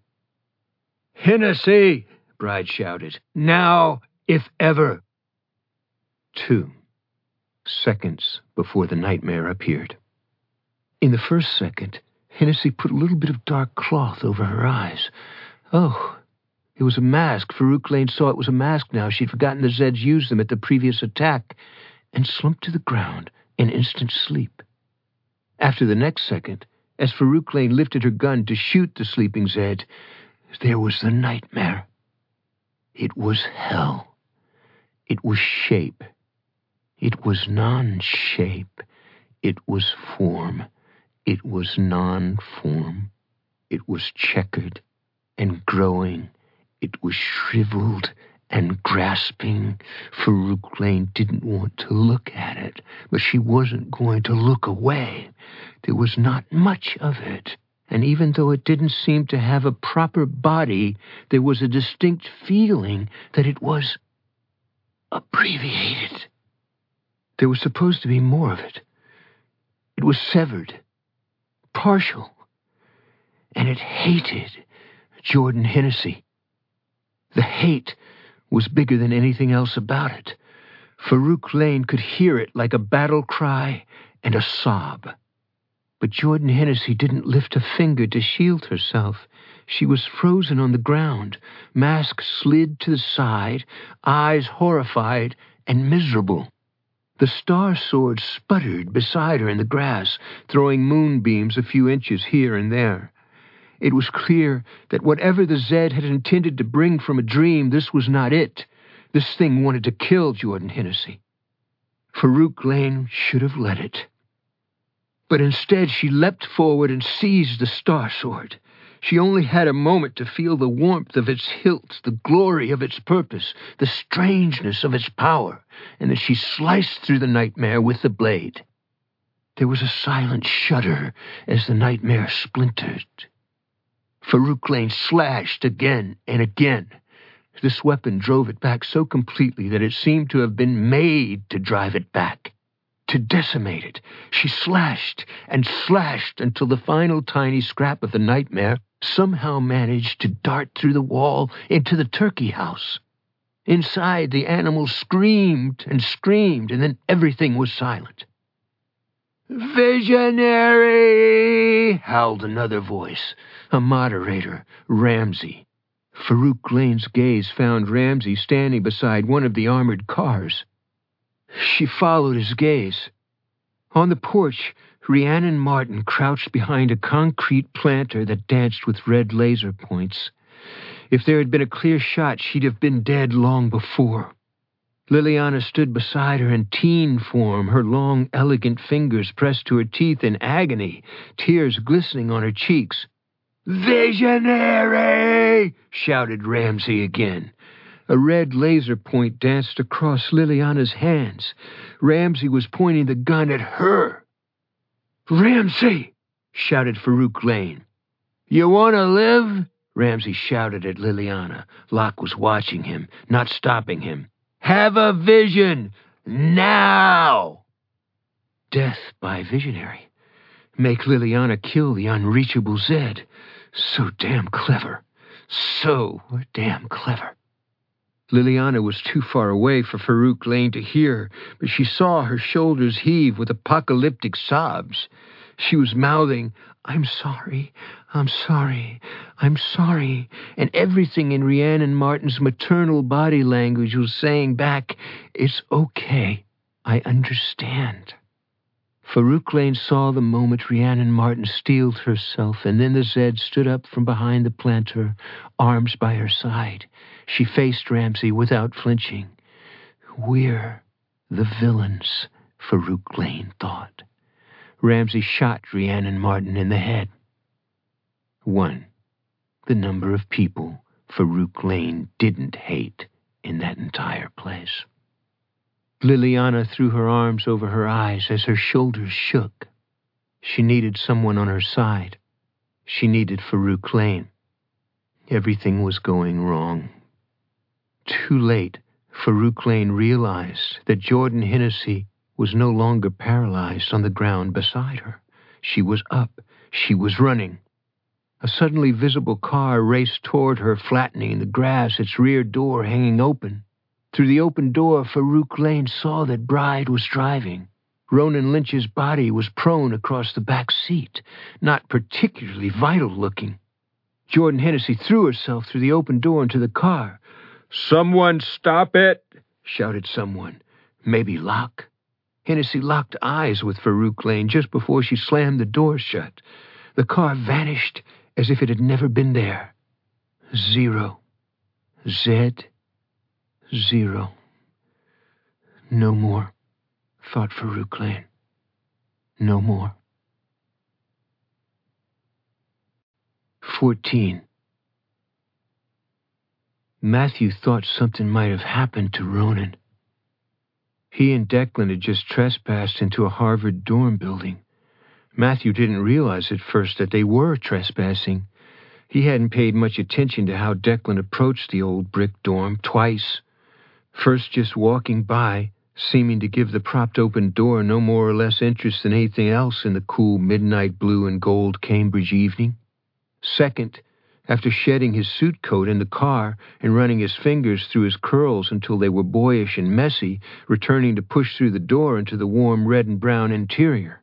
S1: "Hennessy!" Bride shouted. "Now, if ever!" Two. Seconds before the nightmare appeared. In the first second, Hennessy put a little bit of dark cloth over her eyes. Oh, it was a mask. Farouk Lane saw it was a mask now. She'd forgotten the Zeds used them at the previous attack. and slumped to the ground in instant sleep. After the next second, as Farouk Lane lifted her gun to shoot the sleeping Zed, there was the nightmare. It was hell. It was shape. It was non-shape. It was form. It was non-form. It was checkered and growing. It was shriveled and grasping. Farouk Lane didn't want to look at it, but she wasn't going to look away. There was not much of it, and even though it didn't seem to have a proper body, there was a distinct feeling that it was abbreviated. There was supposed to be more of it. It was severed, partial, and it hated Jordan Hennessy. The hate was bigger than anything else about it. Farouk Lane could hear it like a battle cry and a sob. But Jordan Hennessy didn't lift a finger to shield herself. She was frozen on the ground, mask slid to the side, eyes horrified and miserable. The star sword sputtered beside her in the grass, throwing moonbeams a few inches here and there. It was clear that whatever the Zed had intended to bring from a dream, this was not it. This thing wanted to kill Jordan Hennessy. Farouk Lane should have let it. But instead she leapt forward and seized the star sword. She only had a moment to feel the warmth of its hilt, the glory of its purpose, the strangeness of its power, and then she sliced through the nightmare with the blade. There was a silent shudder as the nightmare splintered. Farouk Lane slashed again and again. This weapon drove it back so completely that it seemed to have been made to drive it back, to decimate it. She slashed and slashed until the final tiny scrap of the nightmare somehow managed to dart through the wall into the turkey house. Inside, the animal screamed and screamed, and then everything was silent. "Visionary!" howled another voice, a moderator, Ramsey. Farouk Lane's gaze found Ramsey standing beside one of the armored cars. She followed his gaze. On the porch, Rhiannon Martin crouched behind a concrete planter that danced with red laser points. If there had been a clear shot, she'd have been dead long before. Liliana stood beside her in teen form, her long, elegant fingers pressed to her teeth in agony, tears glistening on her cheeks. "Visionary!" shouted Ramsey again. A red laser point danced across Liliana's hands. Ramsey was pointing the gun at her. "Ramsey!" shouted Farouk Lane. "You want to live?" Ramsey shouted at Liliana. Locke was watching him, not stopping him. "Have a vision! Now!" Death by visionary. Make Liliana kill the unreachable Zed. So damn clever. So damn clever. Liliana was too far away for Farouk Lane to hear, but she saw her shoulders heave with apocalyptic sobs. She was mouthing, "I'm sorry, I'm sorry, I'm sorry," and everything in Rhiannon Martin's maternal body language was saying back, "It's okay, I understand." Farouk Lane saw the moment Rhiannon Martin steeled herself, and then the Zed stood up from behind the planter, arms by her side. She faced Ramsey without flinching. "We're the villains," Farouk Lane thought. Ramsey shot Rhiannon Martin in the head. One, the number of people Farouk Lane didn't hate in that entire place. Liliana threw her arms over her eyes as her shoulders shook. She needed someone on her side. She needed Farouk Lane. Everything was going wrong. Too late, Farouk Lane realized that Jordan Hennessy was no longer paralyzed on the ground beside her. She was up. She was running. A suddenly visible car raced toward her, flattening in the grass, its rear door hanging open. Through the open door, Farouk Lane saw that Bride was driving. Ronan Lynch's body was prone across the back seat, not particularly vital-looking. Jordan Hennessy threw herself through the open door into the car. "Someone stop it!" shouted someone. Maybe Locke. Hennessy locked eyes with Farouk Lane just before she slammed the door shut. The car vanished as if it had never been there. Zero. Z. Zero. No more, thought Farouk Lane. No more. Fourteen. Matthew thought something might have happened to Ronan. He and Declan had just trespassed into a Harvard dorm building. Matthew didn't realize at first that they were trespassing. He hadn't paid much attention to how Declan approached the old brick dorm twice. First just walking by, seeming to give the propped-open door no more or less interest than anything else in the cool midnight blue and gold Cambridge evening. Second, after shedding his suit coat in the car and running his fingers through his curls until they were boyish and messy, returning to push through the door into the warm red and brown interior.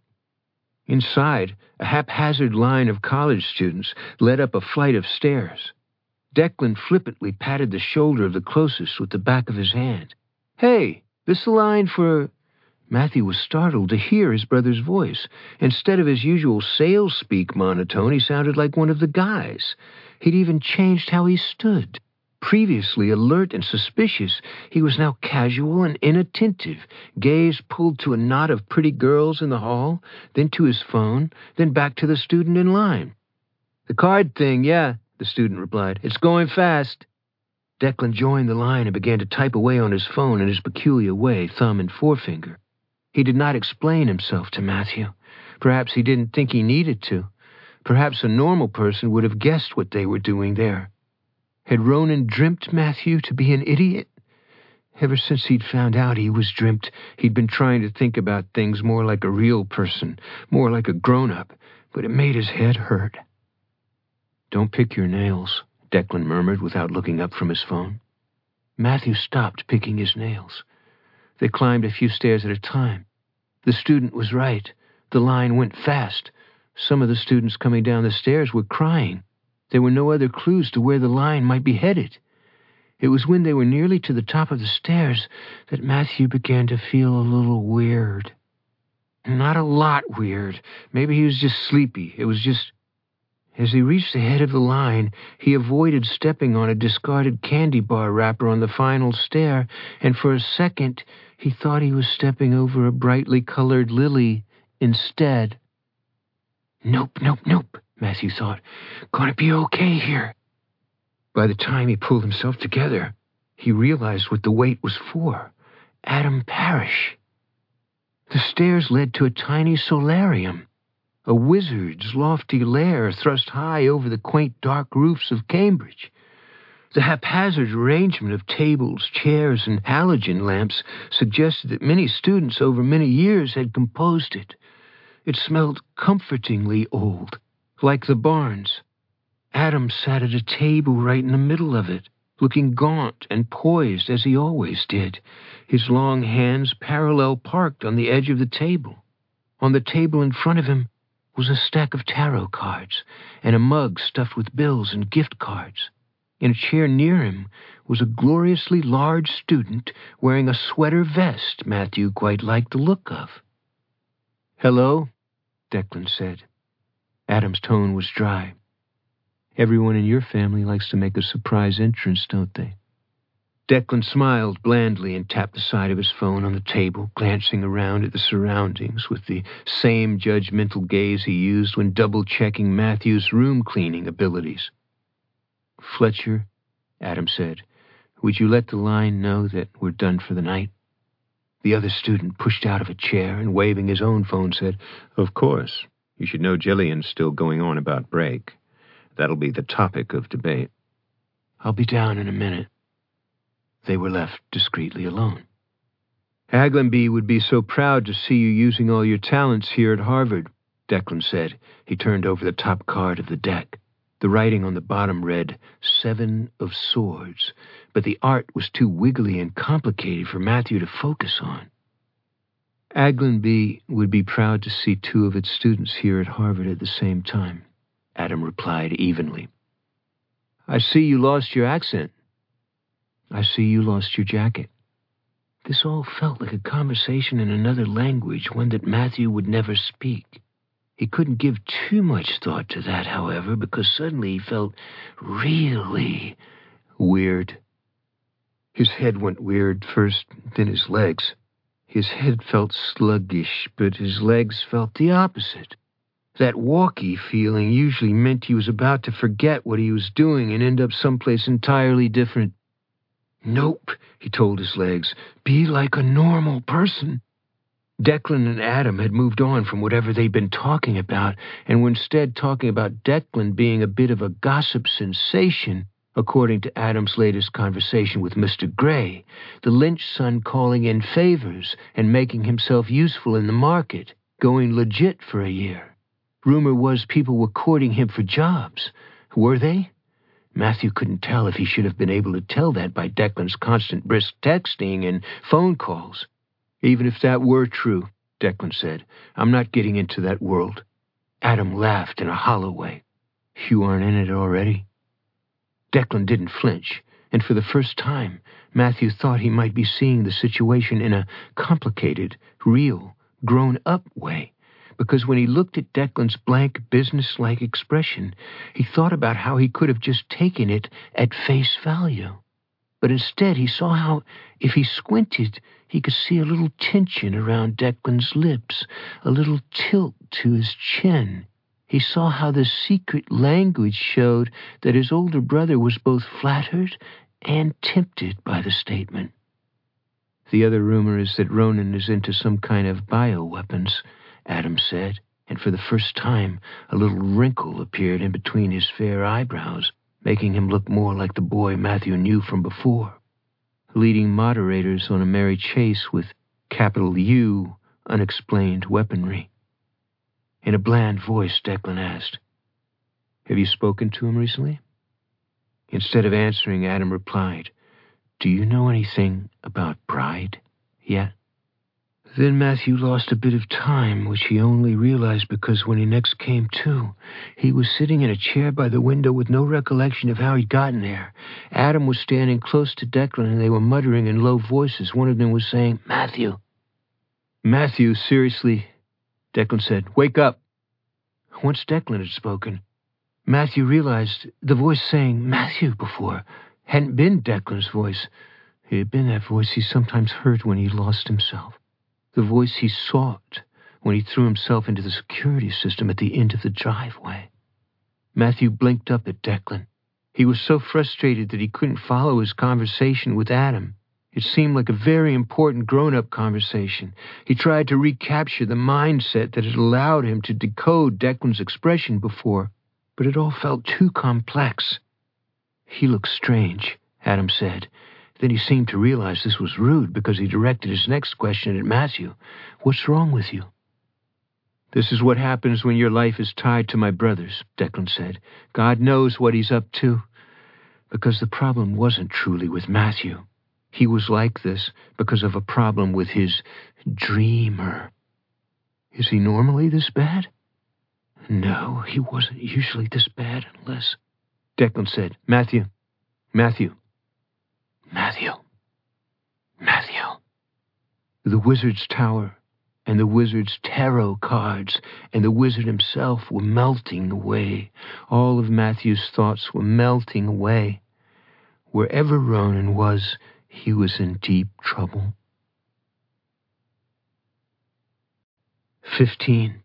S1: Inside, a haphazard line of college students led up a flight of stairs. Declan flippantly patted the shoulder of the closest with the back of his hand. "Hey, this the line for—" Matthew was startled to hear his brother's voice. Instead of his usual sales-speak monotone, he sounded like one of the guys. He'd even changed how he stood. Previously alert and suspicious, he was now casual and inattentive, gaze pulled to a knot of pretty girls in the hall, then to his phone, then back to the student in line. "The card thing, yeah," the student replied. "It's going fast." Declan joined the line and began to type away on his phone in his peculiar way, thumb and forefinger. He did not explain himself to Matthew. Perhaps he didn't think he needed to. Perhaps a normal person would have guessed what they were doing there. Had Ronan dreamt Matthew to be an idiot? Ever since he'd found out he was dreamt, he'd been trying to think about things more like a real person, more like a grown-up, but it made his head hurt. "Don't pick your nails," Declan murmured without looking up from his phone. Matthew stopped picking his nails. They climbed a few stairs at a time. The student was right. The line went fast. Some of the students coming down the stairs were crying. There were no other clues to where the line might be headed. It was when they were nearly to the top of the stairs that Matthew began to feel a little weird. Not a lot weird. Maybe he was just sleepy. It was just... As he reached the head of the line, he avoided stepping on a discarded candy bar wrapper on the final stair, and for a second he thought he was stepping over a brightly colored lily instead. Nope, nope, nope, Matthew thought. Gonna be okay here. By the time he pulled himself together, he realized what the wait was for. Adam Parrish. The stairs led to a tiny solarium, a wizard's lofty lair thrust high over the quaint dark roofs of Cambridge. The haphazard arrangement of tables, chairs, and halogen lamps suggested that many students over many years had composed it. It smelled comfortingly old, like the barns. Adam sat at a table right in the middle of it, looking gaunt and poised as he always did, his long hands parallel parked on the edge of the table. On the table in front of him was a stack of tarot cards and a mug stuffed with bills and gift cards. In a chair near him was a gloriously large student wearing a sweater vest Matthew quite liked the look of. "Hello," Declan said. Adam's tone was dry. "Everyone in your family likes to make a surprise entrance, don't they?" Declan smiled blandly and tapped the side of his phone on the table, glancing around at the surroundings with the same judgmental gaze he used when double-checking Matthew's room-cleaning abilities. "Fletcher," Adam said, "would you let the line know that we're done for the night?" The other student pushed out of a chair and, waving his own phone, said, "Of course. You should know Jillian's still going on about break. That'll be the topic of debate." "I'll be down in a minute." They were left discreetly alone. "Aglenby would be so proud to see you using all your talents here at Harvard," Declan said. He turned over the top card of the deck. The writing on the bottom read, Seven of Swords, but the art was too wiggly and complicated for Matthew to focus on. "Aglenby would be proud to see two of its students here at Harvard at the same time," Adam replied evenly. "I see you lost your accent." "I see you lost your jacket." This all felt like a conversation in another language, one that Matthew would never speak. He couldn't give too much thought to that, however, because suddenly he felt really weird. His head went weird first, then his legs. His head felt sluggish, but his legs felt the opposite. That walkie feeling usually meant he was about to forget what he was doing and end up someplace entirely different. "Nope," he told his legs. "Be like a normal person." Declan and Adam had moved on from whatever they'd been talking about, and were instead talking about Declan being a bit of a gossip sensation, according to Adam's latest conversation with Mister Gray, the Lynch son calling in favors and making himself useful in the market, going legit for a year. Rumor was people were courting him for jobs. Were they? Matthew couldn't tell if he should have been able to tell that by Declan's constant brisk texting and phone calls. "Even if that were true," Declan said, "I'm not getting into that world." Adam laughed in a hollow way. "You aren't in it already?" Declan didn't flinch, and for the first time, Matthew thought he might be seeing the situation in a complicated, real, grown-up way. Because when he looked at Declan's blank, business-like expression, he thought about how he could have just taken it at face value. But instead he saw how, if he squinted, he could see a little tension around Declan's lips, a little tilt to his chin. He saw how the secret language showed that his older brother was both flattered and tempted by the statement. "The other rumor is that Ronan is into some kind of bioweapons," Adam said, and for the first time a little wrinkle appeared in between his fair eyebrows, making him look more like the boy Matthew knew from before, leading moderators on a merry chase with capital U unexplained weaponry. In a bland voice, Declan asked, "Have you spoken to him recently?" Instead of answering, Adam replied, "Do you know anything about Bride yet?" Then Matthew lost a bit of time, which he only realized because when he next came to, he was sitting in a chair by the window with no recollection of how he'd gotten there. Adam was standing close to Declan, and they were muttering in low voices. One of them was saying, "Matthew." "Matthew, seriously," Declan said. "Wake up." Once Declan had spoken, Matthew realized the voice saying Matthew before hadn't been Declan's voice. It had been that voice he sometimes heard when he lost himself. The voice he sought when he threw himself into the security system at the end of the driveway. Matthew blinked up at Declan. He was so frustrated that he couldn't follow his conversation with Adam. It seemed like a very important grown-up conversation. He tried to recapture the mindset that had allowed him to decode Declan's expression before, but it all felt too complex. "He looks strange," Adam said. Then he seemed to realize this was rude because he directed his next question at Matthew. "What's wrong with you?" "This is what happens when your life is tied to my brother's," Declan said. "God knows what he's up to." Because the problem wasn't truly with Matthew. He was like this because of a problem with his dreamer. Is he normally this bad? No, he wasn't usually this bad unless... Declan said, "Matthew, Matthew, Matthew, Matthew." The wizard's tower and the wizard's tarot cards and the wizard himself were melting away. All of Matthew's thoughts were melting away. Wherever Ronan was, he was in deep trouble. Fifteen.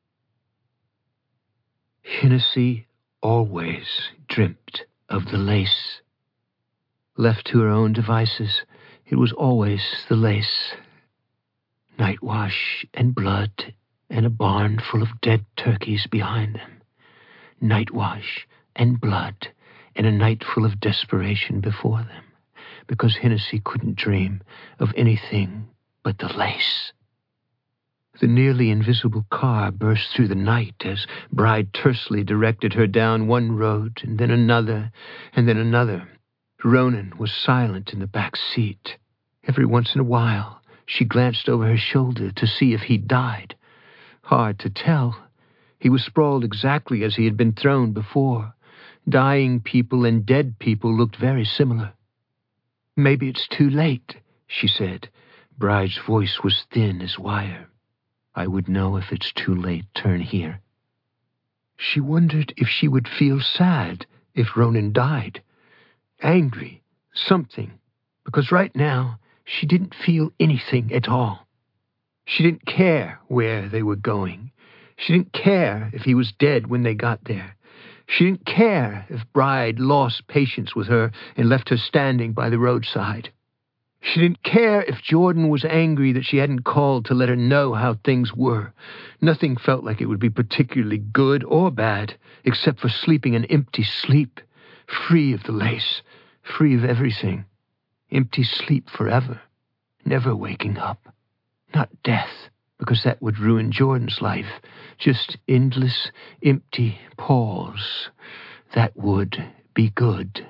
S1: Hennessy always dreamt of the lace. Left to her own devices, it was always the lace. Nightwash and blood and a barn full of dead turkeys behind them. Nightwash and blood and a night full of desperation before them, because Hennessy couldn't dream of anything but the lace. The nearly invisible car burst through the night as Bride tersely directed her down one road and then another and then another. Ronan was silent in the back seat. Every once in a while, she glanced over her shoulder to see if he'd died. Hard to tell. He was sprawled exactly as he had been thrown before. Dying people and dead people looked very similar. "Maybe it's too late," she said. Bride's voice was thin as wire. "I would know if it's too late. Turn here." She wondered if she would feel sad if Ronan died. Angry. Something. Because right now, she didn't feel anything at all. She didn't care where they were going. She didn't care if he was dead when they got there. She didn't care if Bride lost patience with her and left her standing by the roadside. She didn't care if Jordan was angry that she hadn't called to let her know how things were. Nothing felt like it would be particularly good or bad, except for sleeping an empty sleep, free of the lace, free of everything. Empty sleep forever, never waking up. Not death, because that would ruin Jordan's life. Just endless, empty pause. That would be good.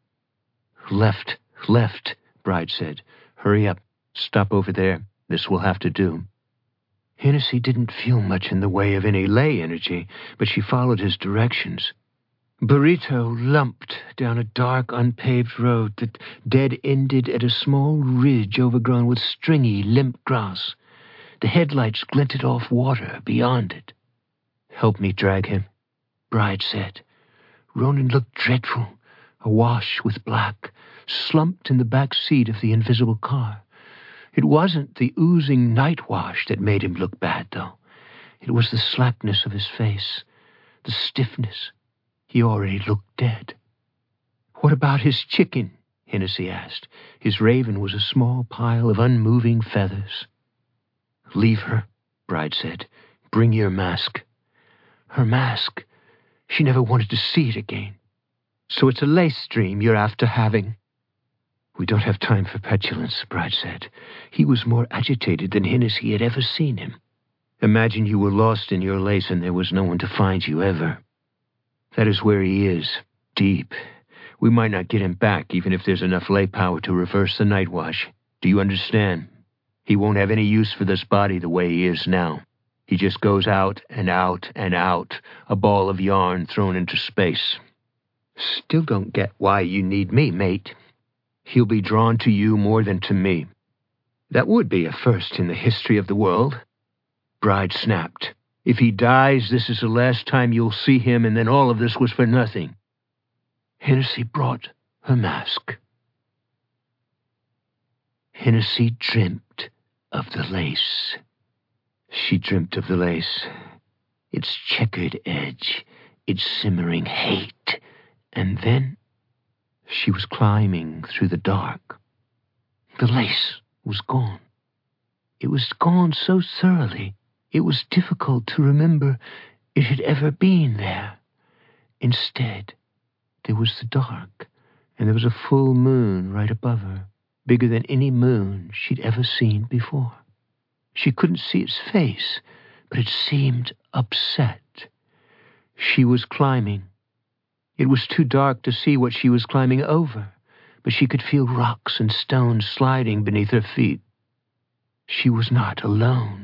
S1: Left, left, Bride said. "Hurry up. Stop over there. This will have to do." Hennessy didn't feel much in the way of any lay energy, but she followed his directions. Burrito lumped down a dark, unpaved road that dead-ended at a small ridge overgrown with stringy, limp grass. The headlights glinted off water beyond it. "Help me drag him," Bride said. Ronan looked dreadful, awash with black, slumped in the back seat of the invisible car. It wasn't the oozing night wash that made him look bad, though. It was the slackness of his face, the stiffness. He already looked dead. "What about his chicken?" Hennessy asked. His raven was a small pile of unmoving feathers. "Leave her," Bride said. "Bring your mask." Her mask. She never wanted to see it again. "So it's a lace dream you're after having?" "We don't have time for petulance," Bride said. He was more agitated than Hennessy had ever seen him. "Imagine you were lost in your lace and there was no one to find you ever. That is where he is, deep. We might not get him back, even if there's enough lay power to reverse the night wash. Do you understand? He won't have any use for this body the way he is now. He just goes out and out and out, a ball of yarn thrown into space." "Still don't get why you need me, mate." "He'll be drawn to you more than to me." "That would be a first in the history of the world." Bride snapped. "If he dies, this is the last time you'll see him, and then all of this was for nothing." Hennessy brought her mask. Hennessy dreamt of the lace. She dreamt of the lace, its checkered edge, its simmering hate, and then she was climbing through the dark. The lace was gone. It was gone so thoroughly, it was difficult to remember it had ever been there. Instead, there was the dark, and there was a full moon right above her, bigger than any moon she'd ever seen before. She couldn't see its face, but it seemed upset. She was climbing. It was too dark to see what she was climbing over, but she could feel rocks and stones sliding beneath her feet. She was not alone.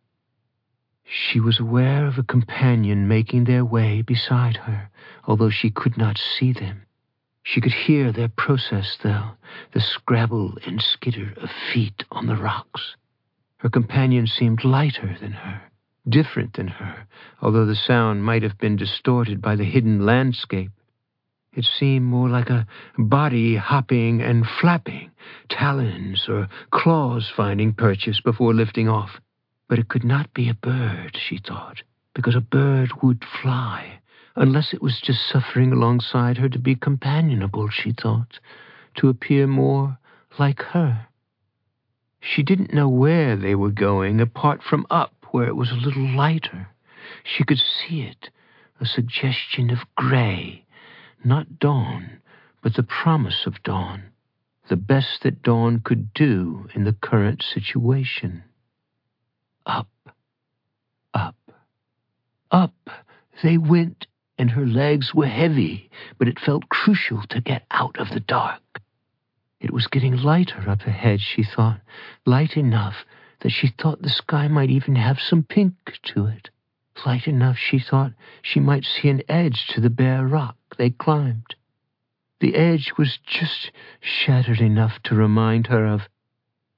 S1: She was aware of a companion making their way beside her, although she could not see them. She could hear their process, though, the scrabble and skitter of feet on the rocks. Her companion seemed lighter than her, different than her, although the sound might have been distorted by the hidden landscape. It seemed more like a body hopping and flapping, talons or claws finding purchase before lifting off. But it could not be a bird, she thought, because a bird would fly, unless it was just suffering alongside her to be companionable, she thought, to appear more like her. She didn't know where they were going, apart from up, where it was a little lighter. She could see it, a suggestion of gray, not dawn, but the promise of dawn, the best that dawn could do in the current situation. Up, up, up they went, and her legs were heavy, but it felt crucial to get out of the dark. It was getting lighter up ahead, she thought, light enough that she thought the sky might even have some pink to it. Light enough, she thought, she might see an edge to the bare rock they climbed. The edge was just shattered enough to remind her of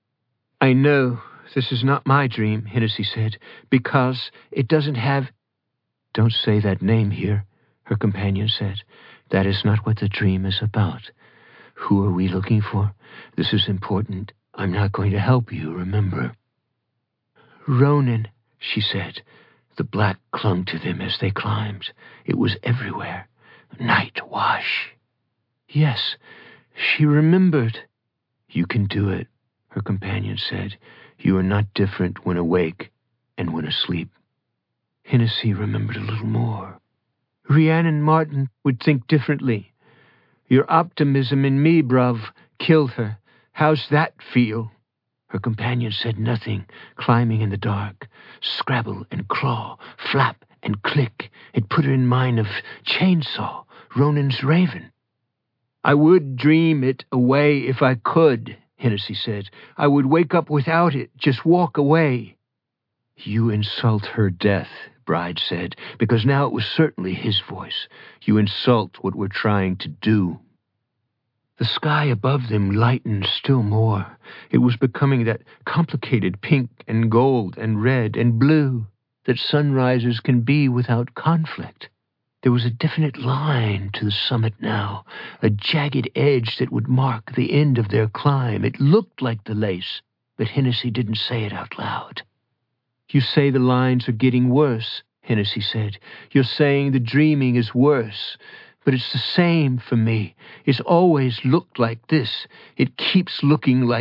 S1: I know this is not my dream, Hennessy said, because it doesn't have... Don't say that name here, her companion said. That is not what the dream is about. Who are we looking for? This is important. I'm not going to help you, remember. Ronan, she said. The black clung to them as they climbed. It was everywhere. Night wash. Yes, she remembered. You can do it, her companion said. You are not different when awake and when asleep. Hennessy remembered a little more. Rhiannon Martin would think differently. Your optimism in me, bruv, killed her. How's that feel? Her companion said nothing, climbing in the dark. Scrabble and claw, flap and click. It put her in mind of Chainsaw, Ronan's raven. I would dream it away if I could, Hennessy said. I would wake up without it, just walk away. You insult her death, Bride said, because now it was certainly his voice. You insult what we're trying to do. The sky above them lightened still more. It was becoming that complicated pink and gold and red and blue that sunrises can be without conflict. There was a definite line to the summit now, a jagged edge that would mark the end of their climb. It looked like the lace, but Hennessy didn't say it out loud. You say the lines are getting worse, Hennessy said. You're saying the dreaming is worse. But it's the same for me. It's always looked like this. It keeps looking like